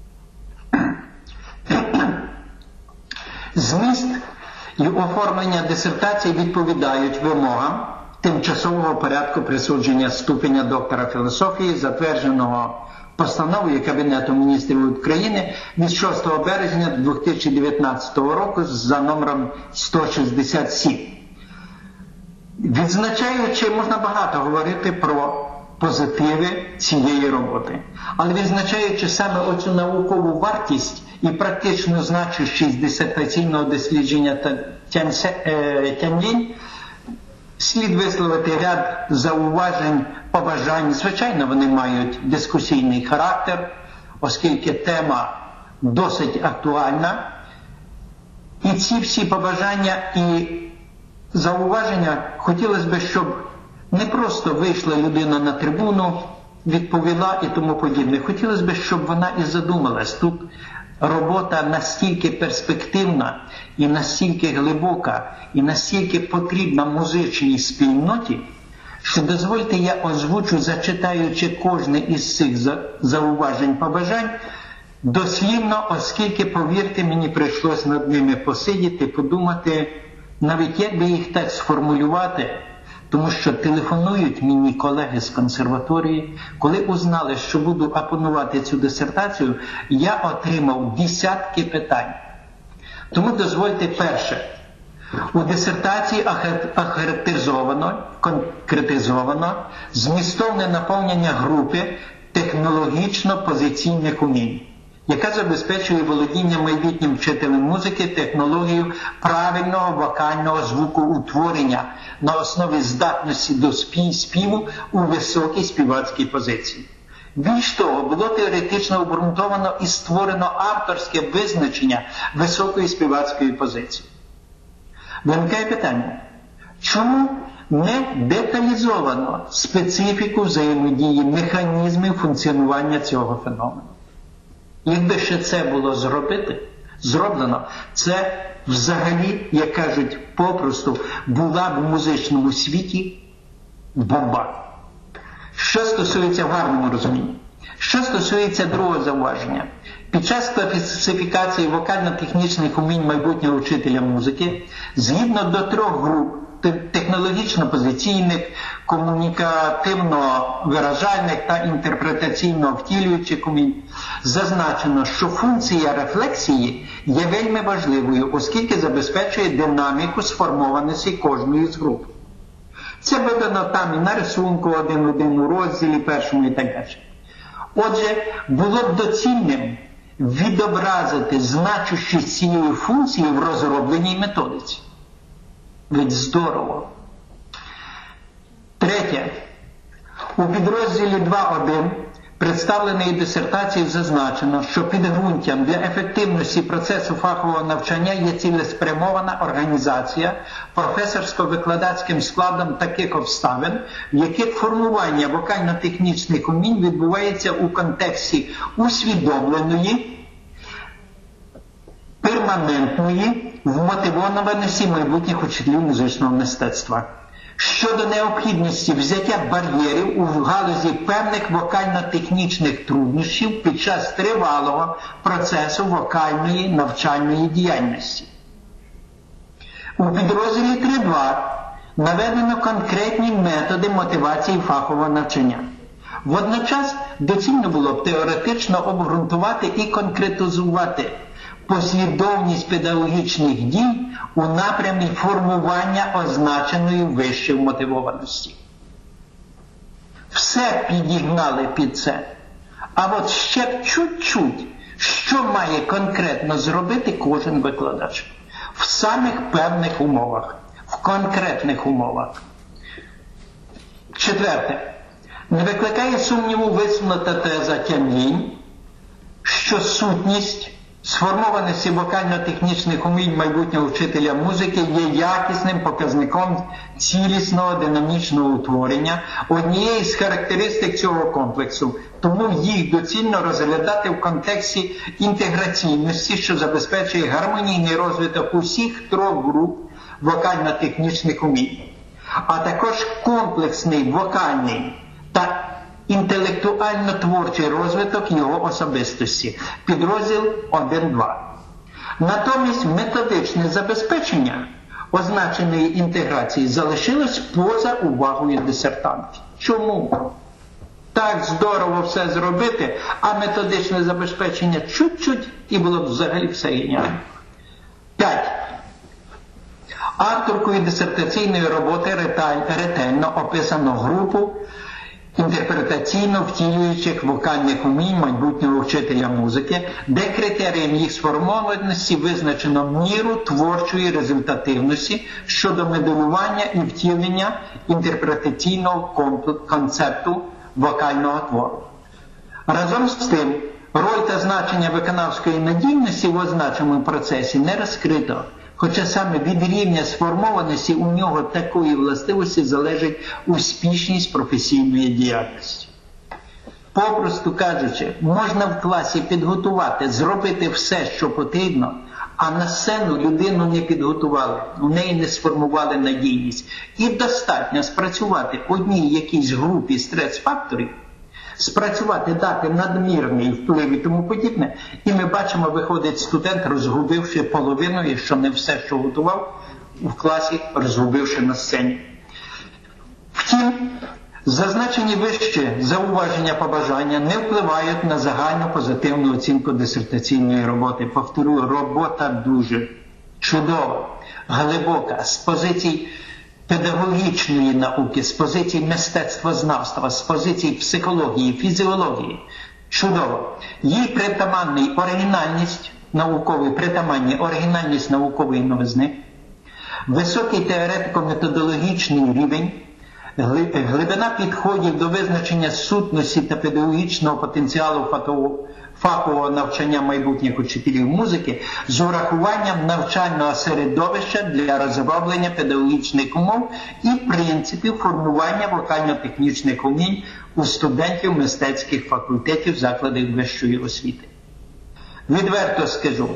Зміст і оформлення дисертації відповідають вимогам тимчасового порядку присудження ступеня доктора філософії, затвердженого постановою Кабінету міністрів України від шостого березня дві тисячі дев'ятнадцятого року за номером сто шістдесят сім. Відзначаючи, можна багато говорити про позитиви цієї роботи, але відзначаючи саме оцю наукову вартість і практичну значущість дисертаційного дослідження Тянь Лінь, слід висловити ряд зауважень, побажань. Звичайно, вони мають дискусійний характер, оскільки тема досить актуальна. І ці всі побажання і зауваження хотілося б, щоб не просто вийшла людина на трибуну, відповіла і тому подібне. Хотілося б, щоб вона і задумалась. Тут робота настільки перспективна і настільки глибока і настільки потрібна музичній спільноті, що дозвольте я озвучу, зачитаючи кожне із цих зауважень, побажань, дослівно, оскільки, повірте мені, прийшлось над ними посидіти, подумати, навіть як би їх так сформулювати, Тому що телефонують мені колеги з консерваторії. Коли узнали, що буду опанувати цю дисертацію, я отримав десятки питань. Тому дозвольте перше. У дисертації охарактеризовано, конкретизовано змістовне наповнення групи технологічно-позиційних умінь, яка забезпечує володіння майбутнім вчителем музики технологією правильного вокального звукоутворення на основі здатності до співу у високій співацькій позиції. Більш того, було теоретично обґрунтовано і створено авторське визначення високої співацької позиції. Виникає питання, чому не деталізовано специфіку взаємодії механізмів функціонування цього феномену? Якби ще це було зробити, зроблено, це взагалі, як кажуть попросту, була б у музичному світі бомба. Що стосується в гарному розумінні. Що стосується другого зауваження. Під час класифікації вокально-технічних умінь майбутнього вчителя музики, згідно до трьох груп технологічно-позиційних, комунікативно-виражальних та інтерпретаційно-втілюючих умінь, зазначено, що функція рефлексії є вельми важливою, оскільки забезпечує динаміку сформованості кожної з груп. Це видано там і на рисунку один-один у розділі першому і так далі. Отже, було б доцільним відобразити значущість цієї функції в розробленій методиці. Ведь здорово. Третє. У підрозділі два один представленої дисертації зазначено, що підґрунтям для ефективності процесу фахового навчання є цілеспрямована організація професорсько-викладацьким складом таких обставин, в яких формування вокально-технічних умінь відбувається у контексті усвідомленої, перманентної вмотивованості майбутніх учителів музичного мистецтва. Щодо необхідності взяття бар'єрів у галузі певних вокально-технічних труднощів під час тривалого процесу вокальної навчальної діяльності. У підрозділі три два наведено конкретні методи мотивації фахового навчання. Водночас доцільно було б теоретично обґрунтувати і конкретизувати послідовність педагогічних дій у напрямі формування означеної вище вмотивованості. Все підігнали під це. А от ще чуть-чуть, що має конкретно зробити кожен викладач в самих певних умовах, в конкретних умовах. Четверте. Не викликає сумніву висунута теза Тянь-Лінь, що сутність сформованості вокально-технічних умінь майбутнього вчителя музики є якісним показником цілісного динамічного утворення, однієї з характеристик цього комплексу. Тому їх доцільно розглядати в контексті інтеграційності, що забезпечує гармонійний розвиток усіх трьох груп вокально-технічних умінь, а також комплексний вокальний та інтелектуально-творчий розвиток його особистості. Підрозділ один два. Натомість методичне забезпечення означеної інтеграції залишилось поза увагою дисертантів. Чому? Так здорово все зробити, а методичне забезпечення чуть-чуть і було б взагалі все геніально. П'ять. Авторкою дисертаційної роботи ретельно описано групу інтерпретаційно втілюючих вокальних умінь майбутнього вчителя музики, де критерієм їх сформованості визначено міру творчої результативності щодо моделювання і втілення інтерпретаційного концепту вокального твору. Разом з тим, роль та значення виконавської надійності в означеному процесі не розкрито, хоча саме від рівня сформованості у нього такої властивості залежить успішність професійної діяльності. Попросту кажучи, можна в класі підготувати, зробити все, що потрібно, а на сцену людину не підготували, у неї не сформували надійність. І достатньо спрацювати одній якійсь групі стрес-факторів, спрацювати, дати надмірний вплив і тому подібне, і ми бачимо, виходить студент, розгубивши половину, якщо не все, що готував, в класі, розгубивши на сцені. Втім, зазначені вище зауваження побажання не впливають на загальну позитивну оцінку дисертаційної роботи. Повторюю, робота дуже чудова, глибока, з позицій педагогічної науки, з позицій мистецтвознавства, з позицій психології, фізіології. Чудово. Їй притаманний оригінальність наукової, притаманні оригінальність наукової новизни, високий теоретико-методологічний рівень, глибина підходів до визначення сутності та педагогічного потенціалу фахового навчання майбутніх учителів музики з урахуванням навчального середовища для розроблення педагогічних умов і принципів формування вокально-технічних умінь у студентів мистецьких факультетів закладів вищої освіти. Відверто скажу,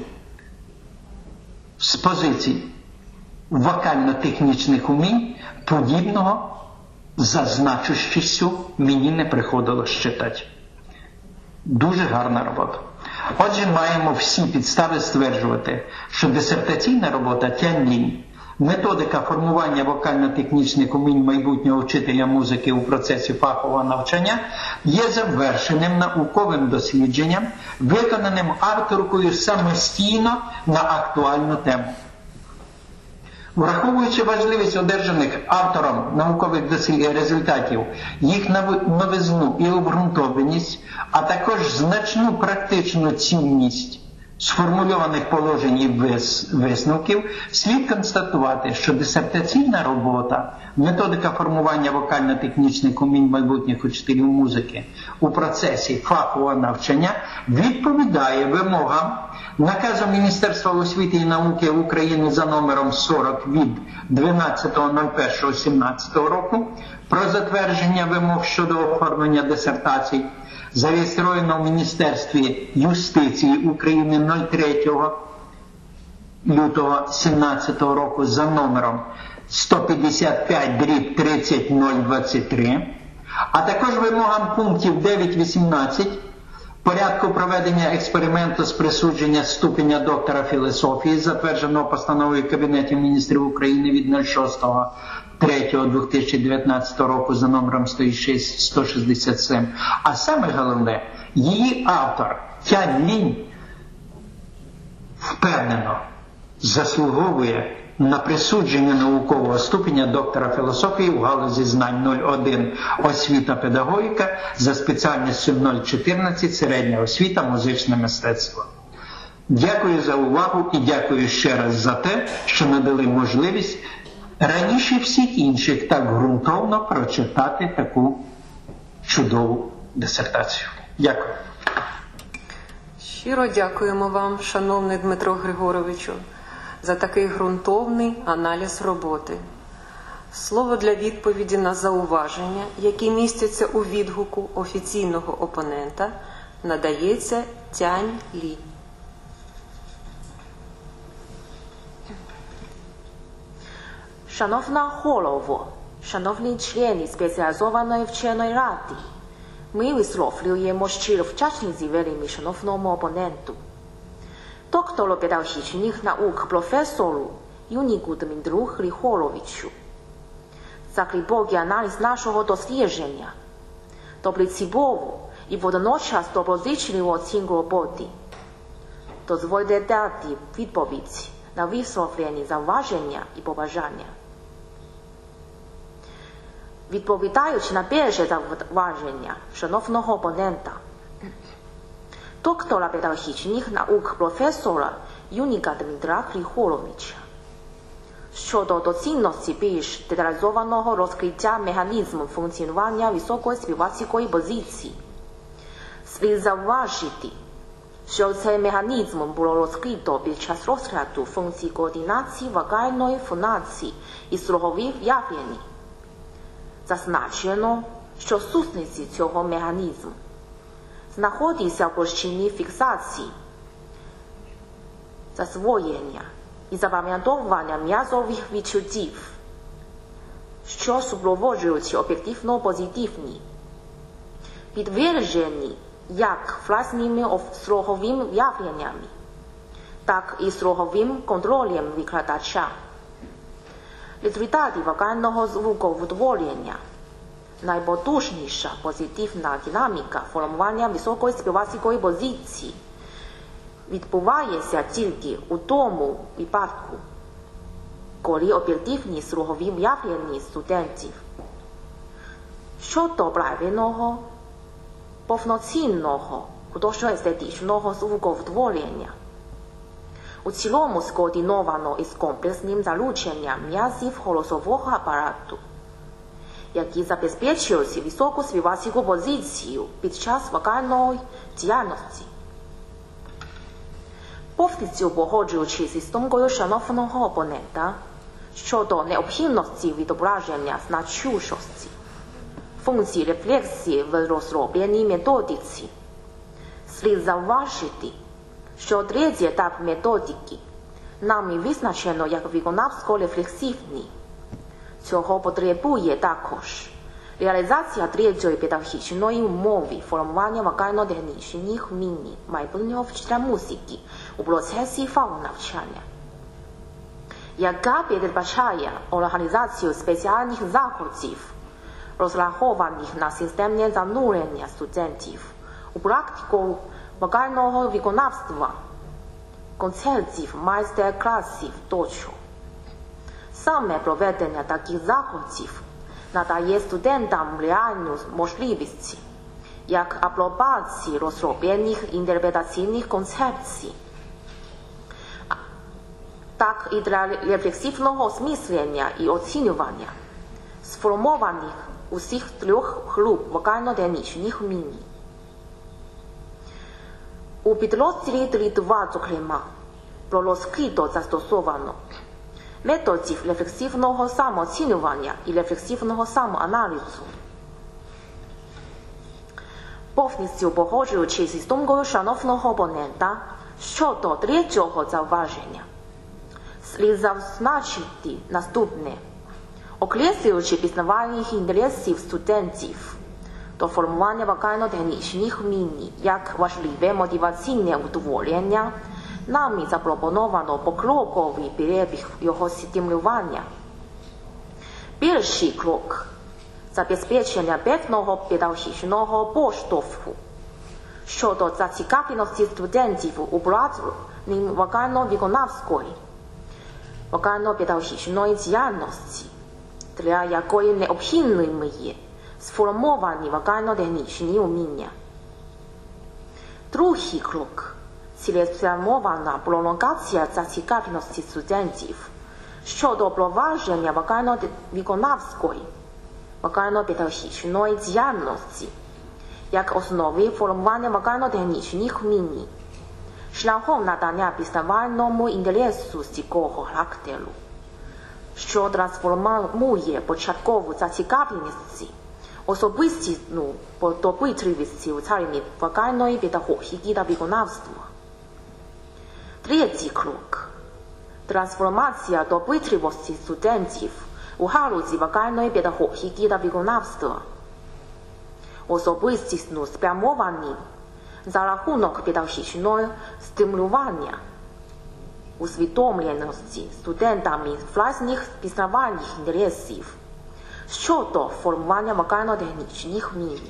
з позиції вокально-технічних умінь подібного за значущістю мені не приходилось читати. Дуже гарна робота. Отже, маємо всі підстави стверджувати, що дисертаційна робота Тянь-Лінь, методика формування вокально-технічних умінь майбутнього вчителя музики у процесі фахового навчання є завершеним науковим дослідженням, виконаним авторкою самостійно на актуальну тему. Враховуючи важливість одержаних автором наукових результатів, їх новизну і обґрунтованість, а також значну практичну цінність сформульованих положень і висновків, слід констатувати, що дисертаційна робота «Методика формування вокально-технічних умінь майбутніх учителів музики у процесі фахового навчання» відповідає вимогам наказу Міністерства освіти і науки України за номером сорок від дванадцятого першого сімнадцятого року про затвердження вимог щодо оформлення дисертацій, зареєстровано в Міністерстві юстиції України третього лютого сімнадцятого року за номером сто п'ятдесят п'ять дріб тридцять нуль двадцять три, а також вимогам пунктів дев'ять вісімнадцять порядку проведення експерименту з присудження ступеня доктора філософії, затвердженого постановою Кабінету міністрів України від шостого третього дві тисячі дев'ятнадцятого року за номером сто шість сто шістдесят сім. А саме головне, її автор Тянь-Лінь впевнено заслуговує на присудження наукового ступеня доктора філософії у галузі знань нуль один освіта педагогіка за спеціальністю нуль чотирнадцять середня освіта музичне мистецтво. Дякую за увагу і дякую ще раз за те, що надали можливість раніше всіх інших так ґрунтовно прочитати таку чудову дисертацію. Дякую. Щиро дякуємо вам, шановний Дмитро Григоровичу, за такий ґрунтовний аналіз роботи. Слово для відповіді на зауваження, які містяться у відгуку офіційного опонента, надається Тянь-Лінь. Шановна голово, шановні члени спеціалізованої вченої ради, ми висловлюємо щиро вдячність великому шановному опоненту, доктору педагогічних наук професору Юніку Дмитру Григоровичу, за глибокий аналіз нашого дослідження, доброзичливу і водночас доброзичливу оцінку роботи. Дозвольте дати відповідь на висловлені зауваження і побажання. Відповідаючи на перше зауваження шановного опонента, доктора педагогічних наук професора Юніка Дмитра Григоровича щодо доцільності більш деталізованого розкриття механізму функціонування високої співацької позиції, слід зауважити, що цей механізм було розкрито під час розгляду функцій координації вокальної фонації і слухових явлень. Зазначено, що сутності цього механізму знаходиться в площині фіксації, засвоєння і запам'ятовування м'язових відчуттів, що супроводжують об'єктивно-позитивні, підтверджені як власними слуховими явленнями, так і слуховим контролем викладача. Результати вокального звуковутворення найпотужніша позитивна динаміка формування високої співацької позиції відбувається тільки у тому випадку, коли об'єктивні слухові виявлення студентів щодо правильного, повноцінного художньо-естетичного звуковтворення у цілому скоординовано із комплексним залученням м'язів голосового апарату, які забезпечують високу співацьку позицію під час вокальної діяльності. Повністю погоджуючись із думкою шановного опонента щодо необхідності відображення значущості функції рефлексії в розробленій методиці, слід зауважити, що третій етап методики нами визначено як виконавсько-рефлексивний. Цього потребує також реалізація третьої педагогічної умови формування вокально-технічних вмінь майбутнього вчителя музики у процесі фаховнавчання, яка передбачає організацію спеціальних заходів, розрахованих на системне занурення студентів у практику вокального виконавства, концертів, майстер-класів тощо. Саме проведення таких заходів надає студентам реальну можливість як апробації розроблених інтерпретаційних концепцій, так і для рефлексивного осмислення і оцінювання сформованих усіх трьох груп вокально-технічних вмінь. У підрозділі три два, зокрема, про розкрито застосовано методів рефлексивного самооцінювання і рефлексивного самоаналізу. Повністю погоджуючись із думкою шановного опонента щодо третього зауваження, слід зазначити наступне, окреслюючи пізнавальних інтересів студентів до формування вокально-технічних вмінь як важливе мотиваційне утворення, нами запропоновано покроковий перебіг його стимулювання. Перший крок – забезпечення певного педагогічного поштовху щодо зацікавленості студентів у обранні вокально-виконавської, вокально-педагогічної діяльності, для якої необхідними є сформовані вокально-технічні вміння. Другий крок – цілеспрямована пролонгація зацікавленості студентів щодо провадження вокально-виконавської, вокально-педагогічної діяльності як основи формування вокально-технічних вмінь, шляхом надання пізнавальному інтересу стійкого характеру, що трансформує початкову зацікавленість особистісну допитливість у царині вокальної педагогіки та виконавства. Третій крок – трансформація допитливості студентів у галузі вокальної педагогіки та виконавства, особистісно спрямовані за рахунок педагогічного стимулювання, усвідомленості студентами власних пізнавальних інтересів щодо формування вокально-технічних вмінь.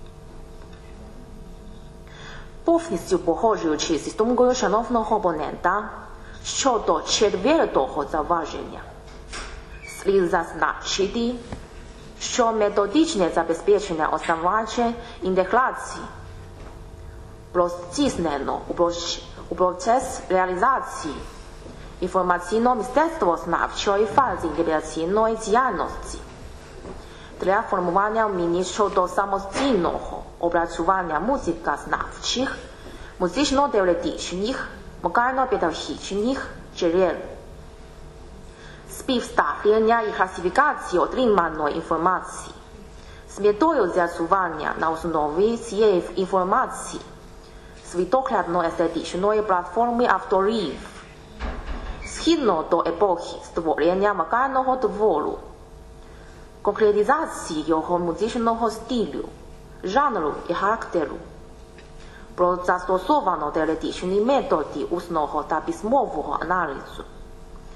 Повністю погоджуючись із думкою шановного опонента щодо четвертого зауваження, слід зазначити, що методичне забезпечення основаче інтеграції розтіснено у процес реалізації інформаційно-мистецтвознавчої фази інтерпретаційної діяльності для формування вмінь щодо самостійного опрацювання музикознавчих, музично-теоретичних, вокально-педагогічних джерел, співставлення і класифікації отриманої інформації з метою з'ясування на основі цієї інформації світоглядно-естетичної платформи авторів, східно до епохи створення вокального твору, конкретизації його музичного стилю, жанру і характеру, про застосовано теоретичні методи усного та письмового аналізу,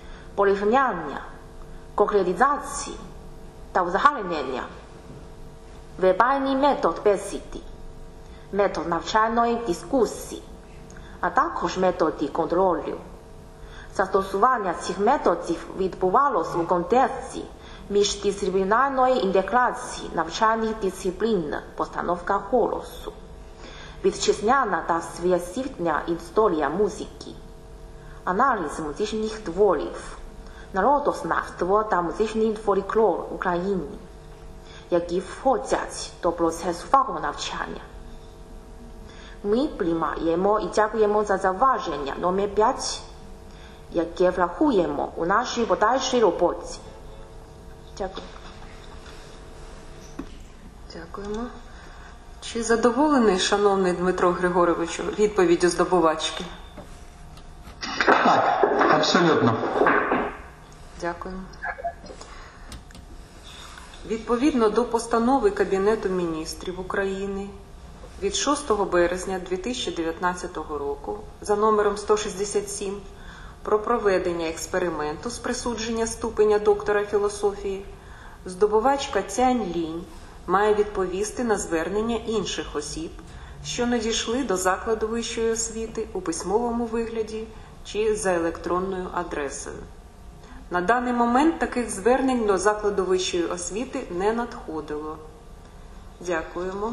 порівняння, конкретизації та узагальнення, вербальний метод бесіди, метод навчальної дискусії, а також методи контролю. Застосування цих методів відбувалося у контексті міждисциплінарної інтеграції навчальних дисциплін, постановка голосу, вітчизняна та світовідня історія музики, аналіз музичних творів, народознавство та музичний фольклор України, які входять до процесу фахового навчання. Ми приймаємо і дякуємо за зауваження номер п'ять, яке врахуємо у нашій подальшій роботі. Дякую. Дякуємо. Чи задоволений, шановний Дмитро Григоровичу, відповіддю здобувачки? Так, абсолютно. Дякуємо. Відповідно до постанови Кабінету міністрів України від шостого березня дві тисячі дев'ятнадцятого року за номером сто шістдесят сім про проведення експерименту з присудження ступеня доктора філософії, здобувачка Цянь Лінь має відповісти на звернення інших осіб, що надійшли до закладу вищої освіти у письмовому вигляді чи за електронною адресою. На даний момент таких звернень до закладу вищої освіти не надходило. Дякуємо.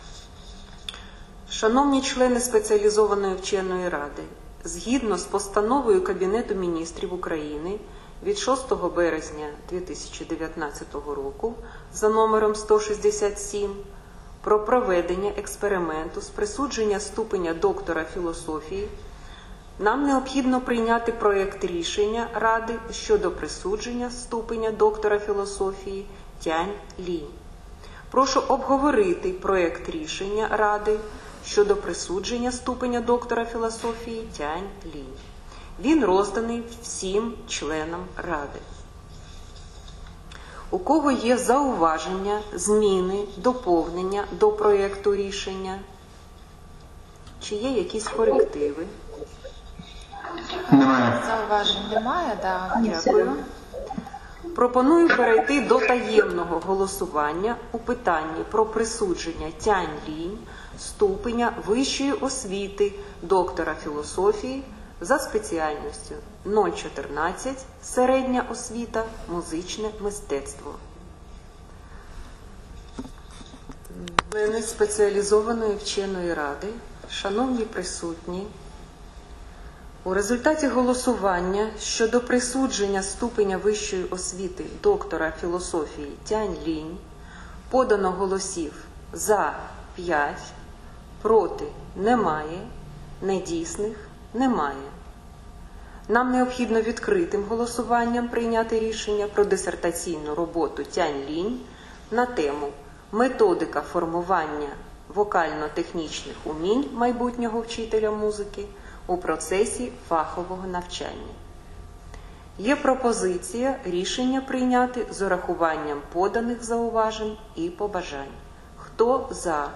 Шановні члени спеціалізованої вченої ради, згідно з постановою Кабінету міністрів України від шостого березня дві тисячі дев'ятнадцятого року за номером сто шістдесят сім про проведення експерименту з присудження ступеня доктора філософії, нам необхідно прийняти проєкт рішення Ради щодо присудження ступеня доктора філософії Тянь Лінь. Прошу обговорити проєкт рішення Ради щодо присудження ступеня доктора філософії Тянь Лінь. Він розданий всім членам Ради. У кого є зауваження, зміни, доповнення до проєкту рішення? Чи є якісь корективи? Немає. Зауважень немає, да. Дякую. Пропоную перейти до таємного голосування у питанні про присудження Тянь Лінь ступеня вищої освіти доктора філософії за спеціальністю нуль чотирнадцять середня освіта музичне мистецтво. Члени спеціалізованої вченої ради, шановні присутні, у результаті голосування щодо присудження ступеня вищої освіти доктора філософії Тянь Лінь подано голосів за п'ять, проти немає, недійсних немає. Нам необхідно відкритим голосуванням прийняти рішення про дисертаційну роботу Тянь Лінь на тему «Методика формування вокально-технічних умінь майбутнього вчителя музики у процесі фахового навчання». Є пропозиція рішення прийняти з урахуванням поданих зауважень і побажань. Хто за?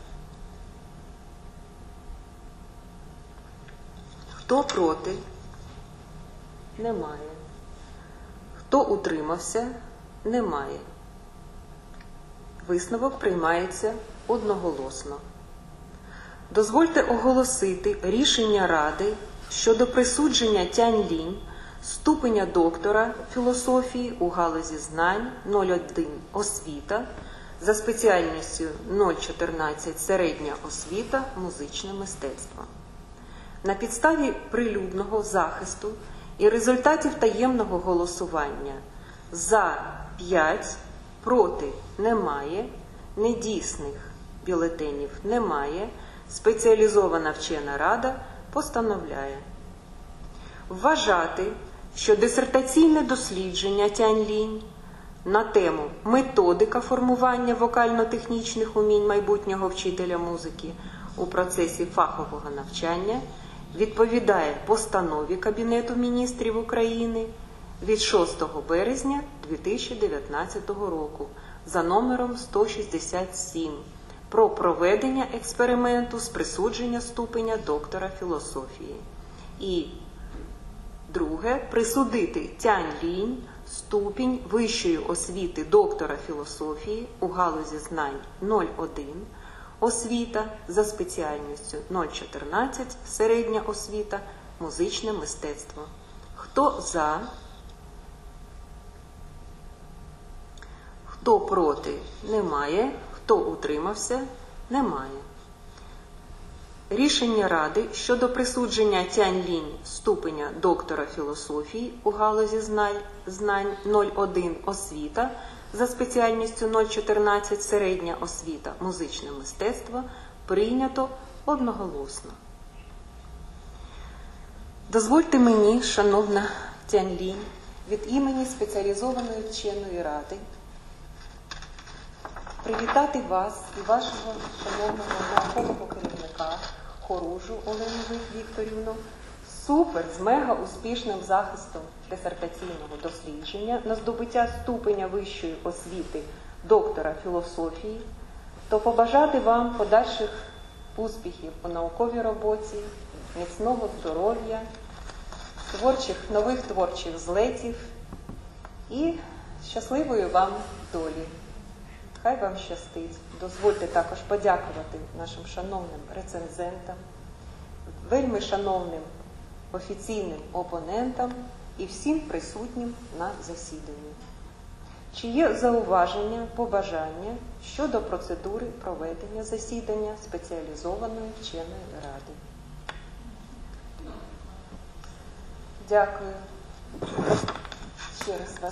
Хто проти? Немає. Хто утримався? Немає. Висновок приймається одноголосно. Дозвольте оголосити рішення Ради щодо присудження Тянь Лінь ступеня доктора філософії у галузі знань нуль один освіта за спеціальністю нуль чотирнадцять середня освіта музичне мистецтво. На підставі прилюдного захисту і результатів таємного голосування за п'ять, проти немає, недійсних бюлетенів немає, спеціалізована вчена рада постановляє вважати, що дисертаційне дослідження Тянь Лінь на тему «Методика формування вокально-технічних умінь майбутнього вчителя музики у процесі фахового навчання» відповідає постанові Кабінету міністрів України від шостого березня дві тисячі дев'ятнадцятого року за номером сто шістдесят сім про проведення експерименту з присудження ступеня доктора філософії. І друге, присудити Тянь Лінь ступінь вищої освіти доктора філософії у галузі знань нуль один, освіта за спеціальністю нуль чотирнадцять, середня освіта, музичне мистецтво. Хто за? Хто проти? Немає. Хто утримався? Немає. Рішення Ради щодо присудження Тянь-Лінь ступеня доктора філософії у галузі знань, знань нуль один освіта за спеціальністю нуль чотирнадцять середня освіта музичне мистецтво прийнято одноголосно. Дозвольте мені, шановна Тянь-Лінь, від імені спеціалізованої вченої ради привітати вас і вашого шановного наукового керівника Хоружу Олену Вікторівну супер з мега успішним захистом дисертаційного дослідження на здобуття ступеня вищої освіти доктора філософії, то побажати вам подальших успіхів у науковій роботі, міцного здоров'я, творчих, нових творчих злетів і щасливої вам долі. Хай вам щастить. Дозвольте також подякувати нашим шановним рецензентам, вельми шановним офіційним опонентам і всім присутнім на засіданні. Чи є зауваження, побажання щодо процедури проведення засідання спеціалізованої вченої ради? Дякую. Ще раз вас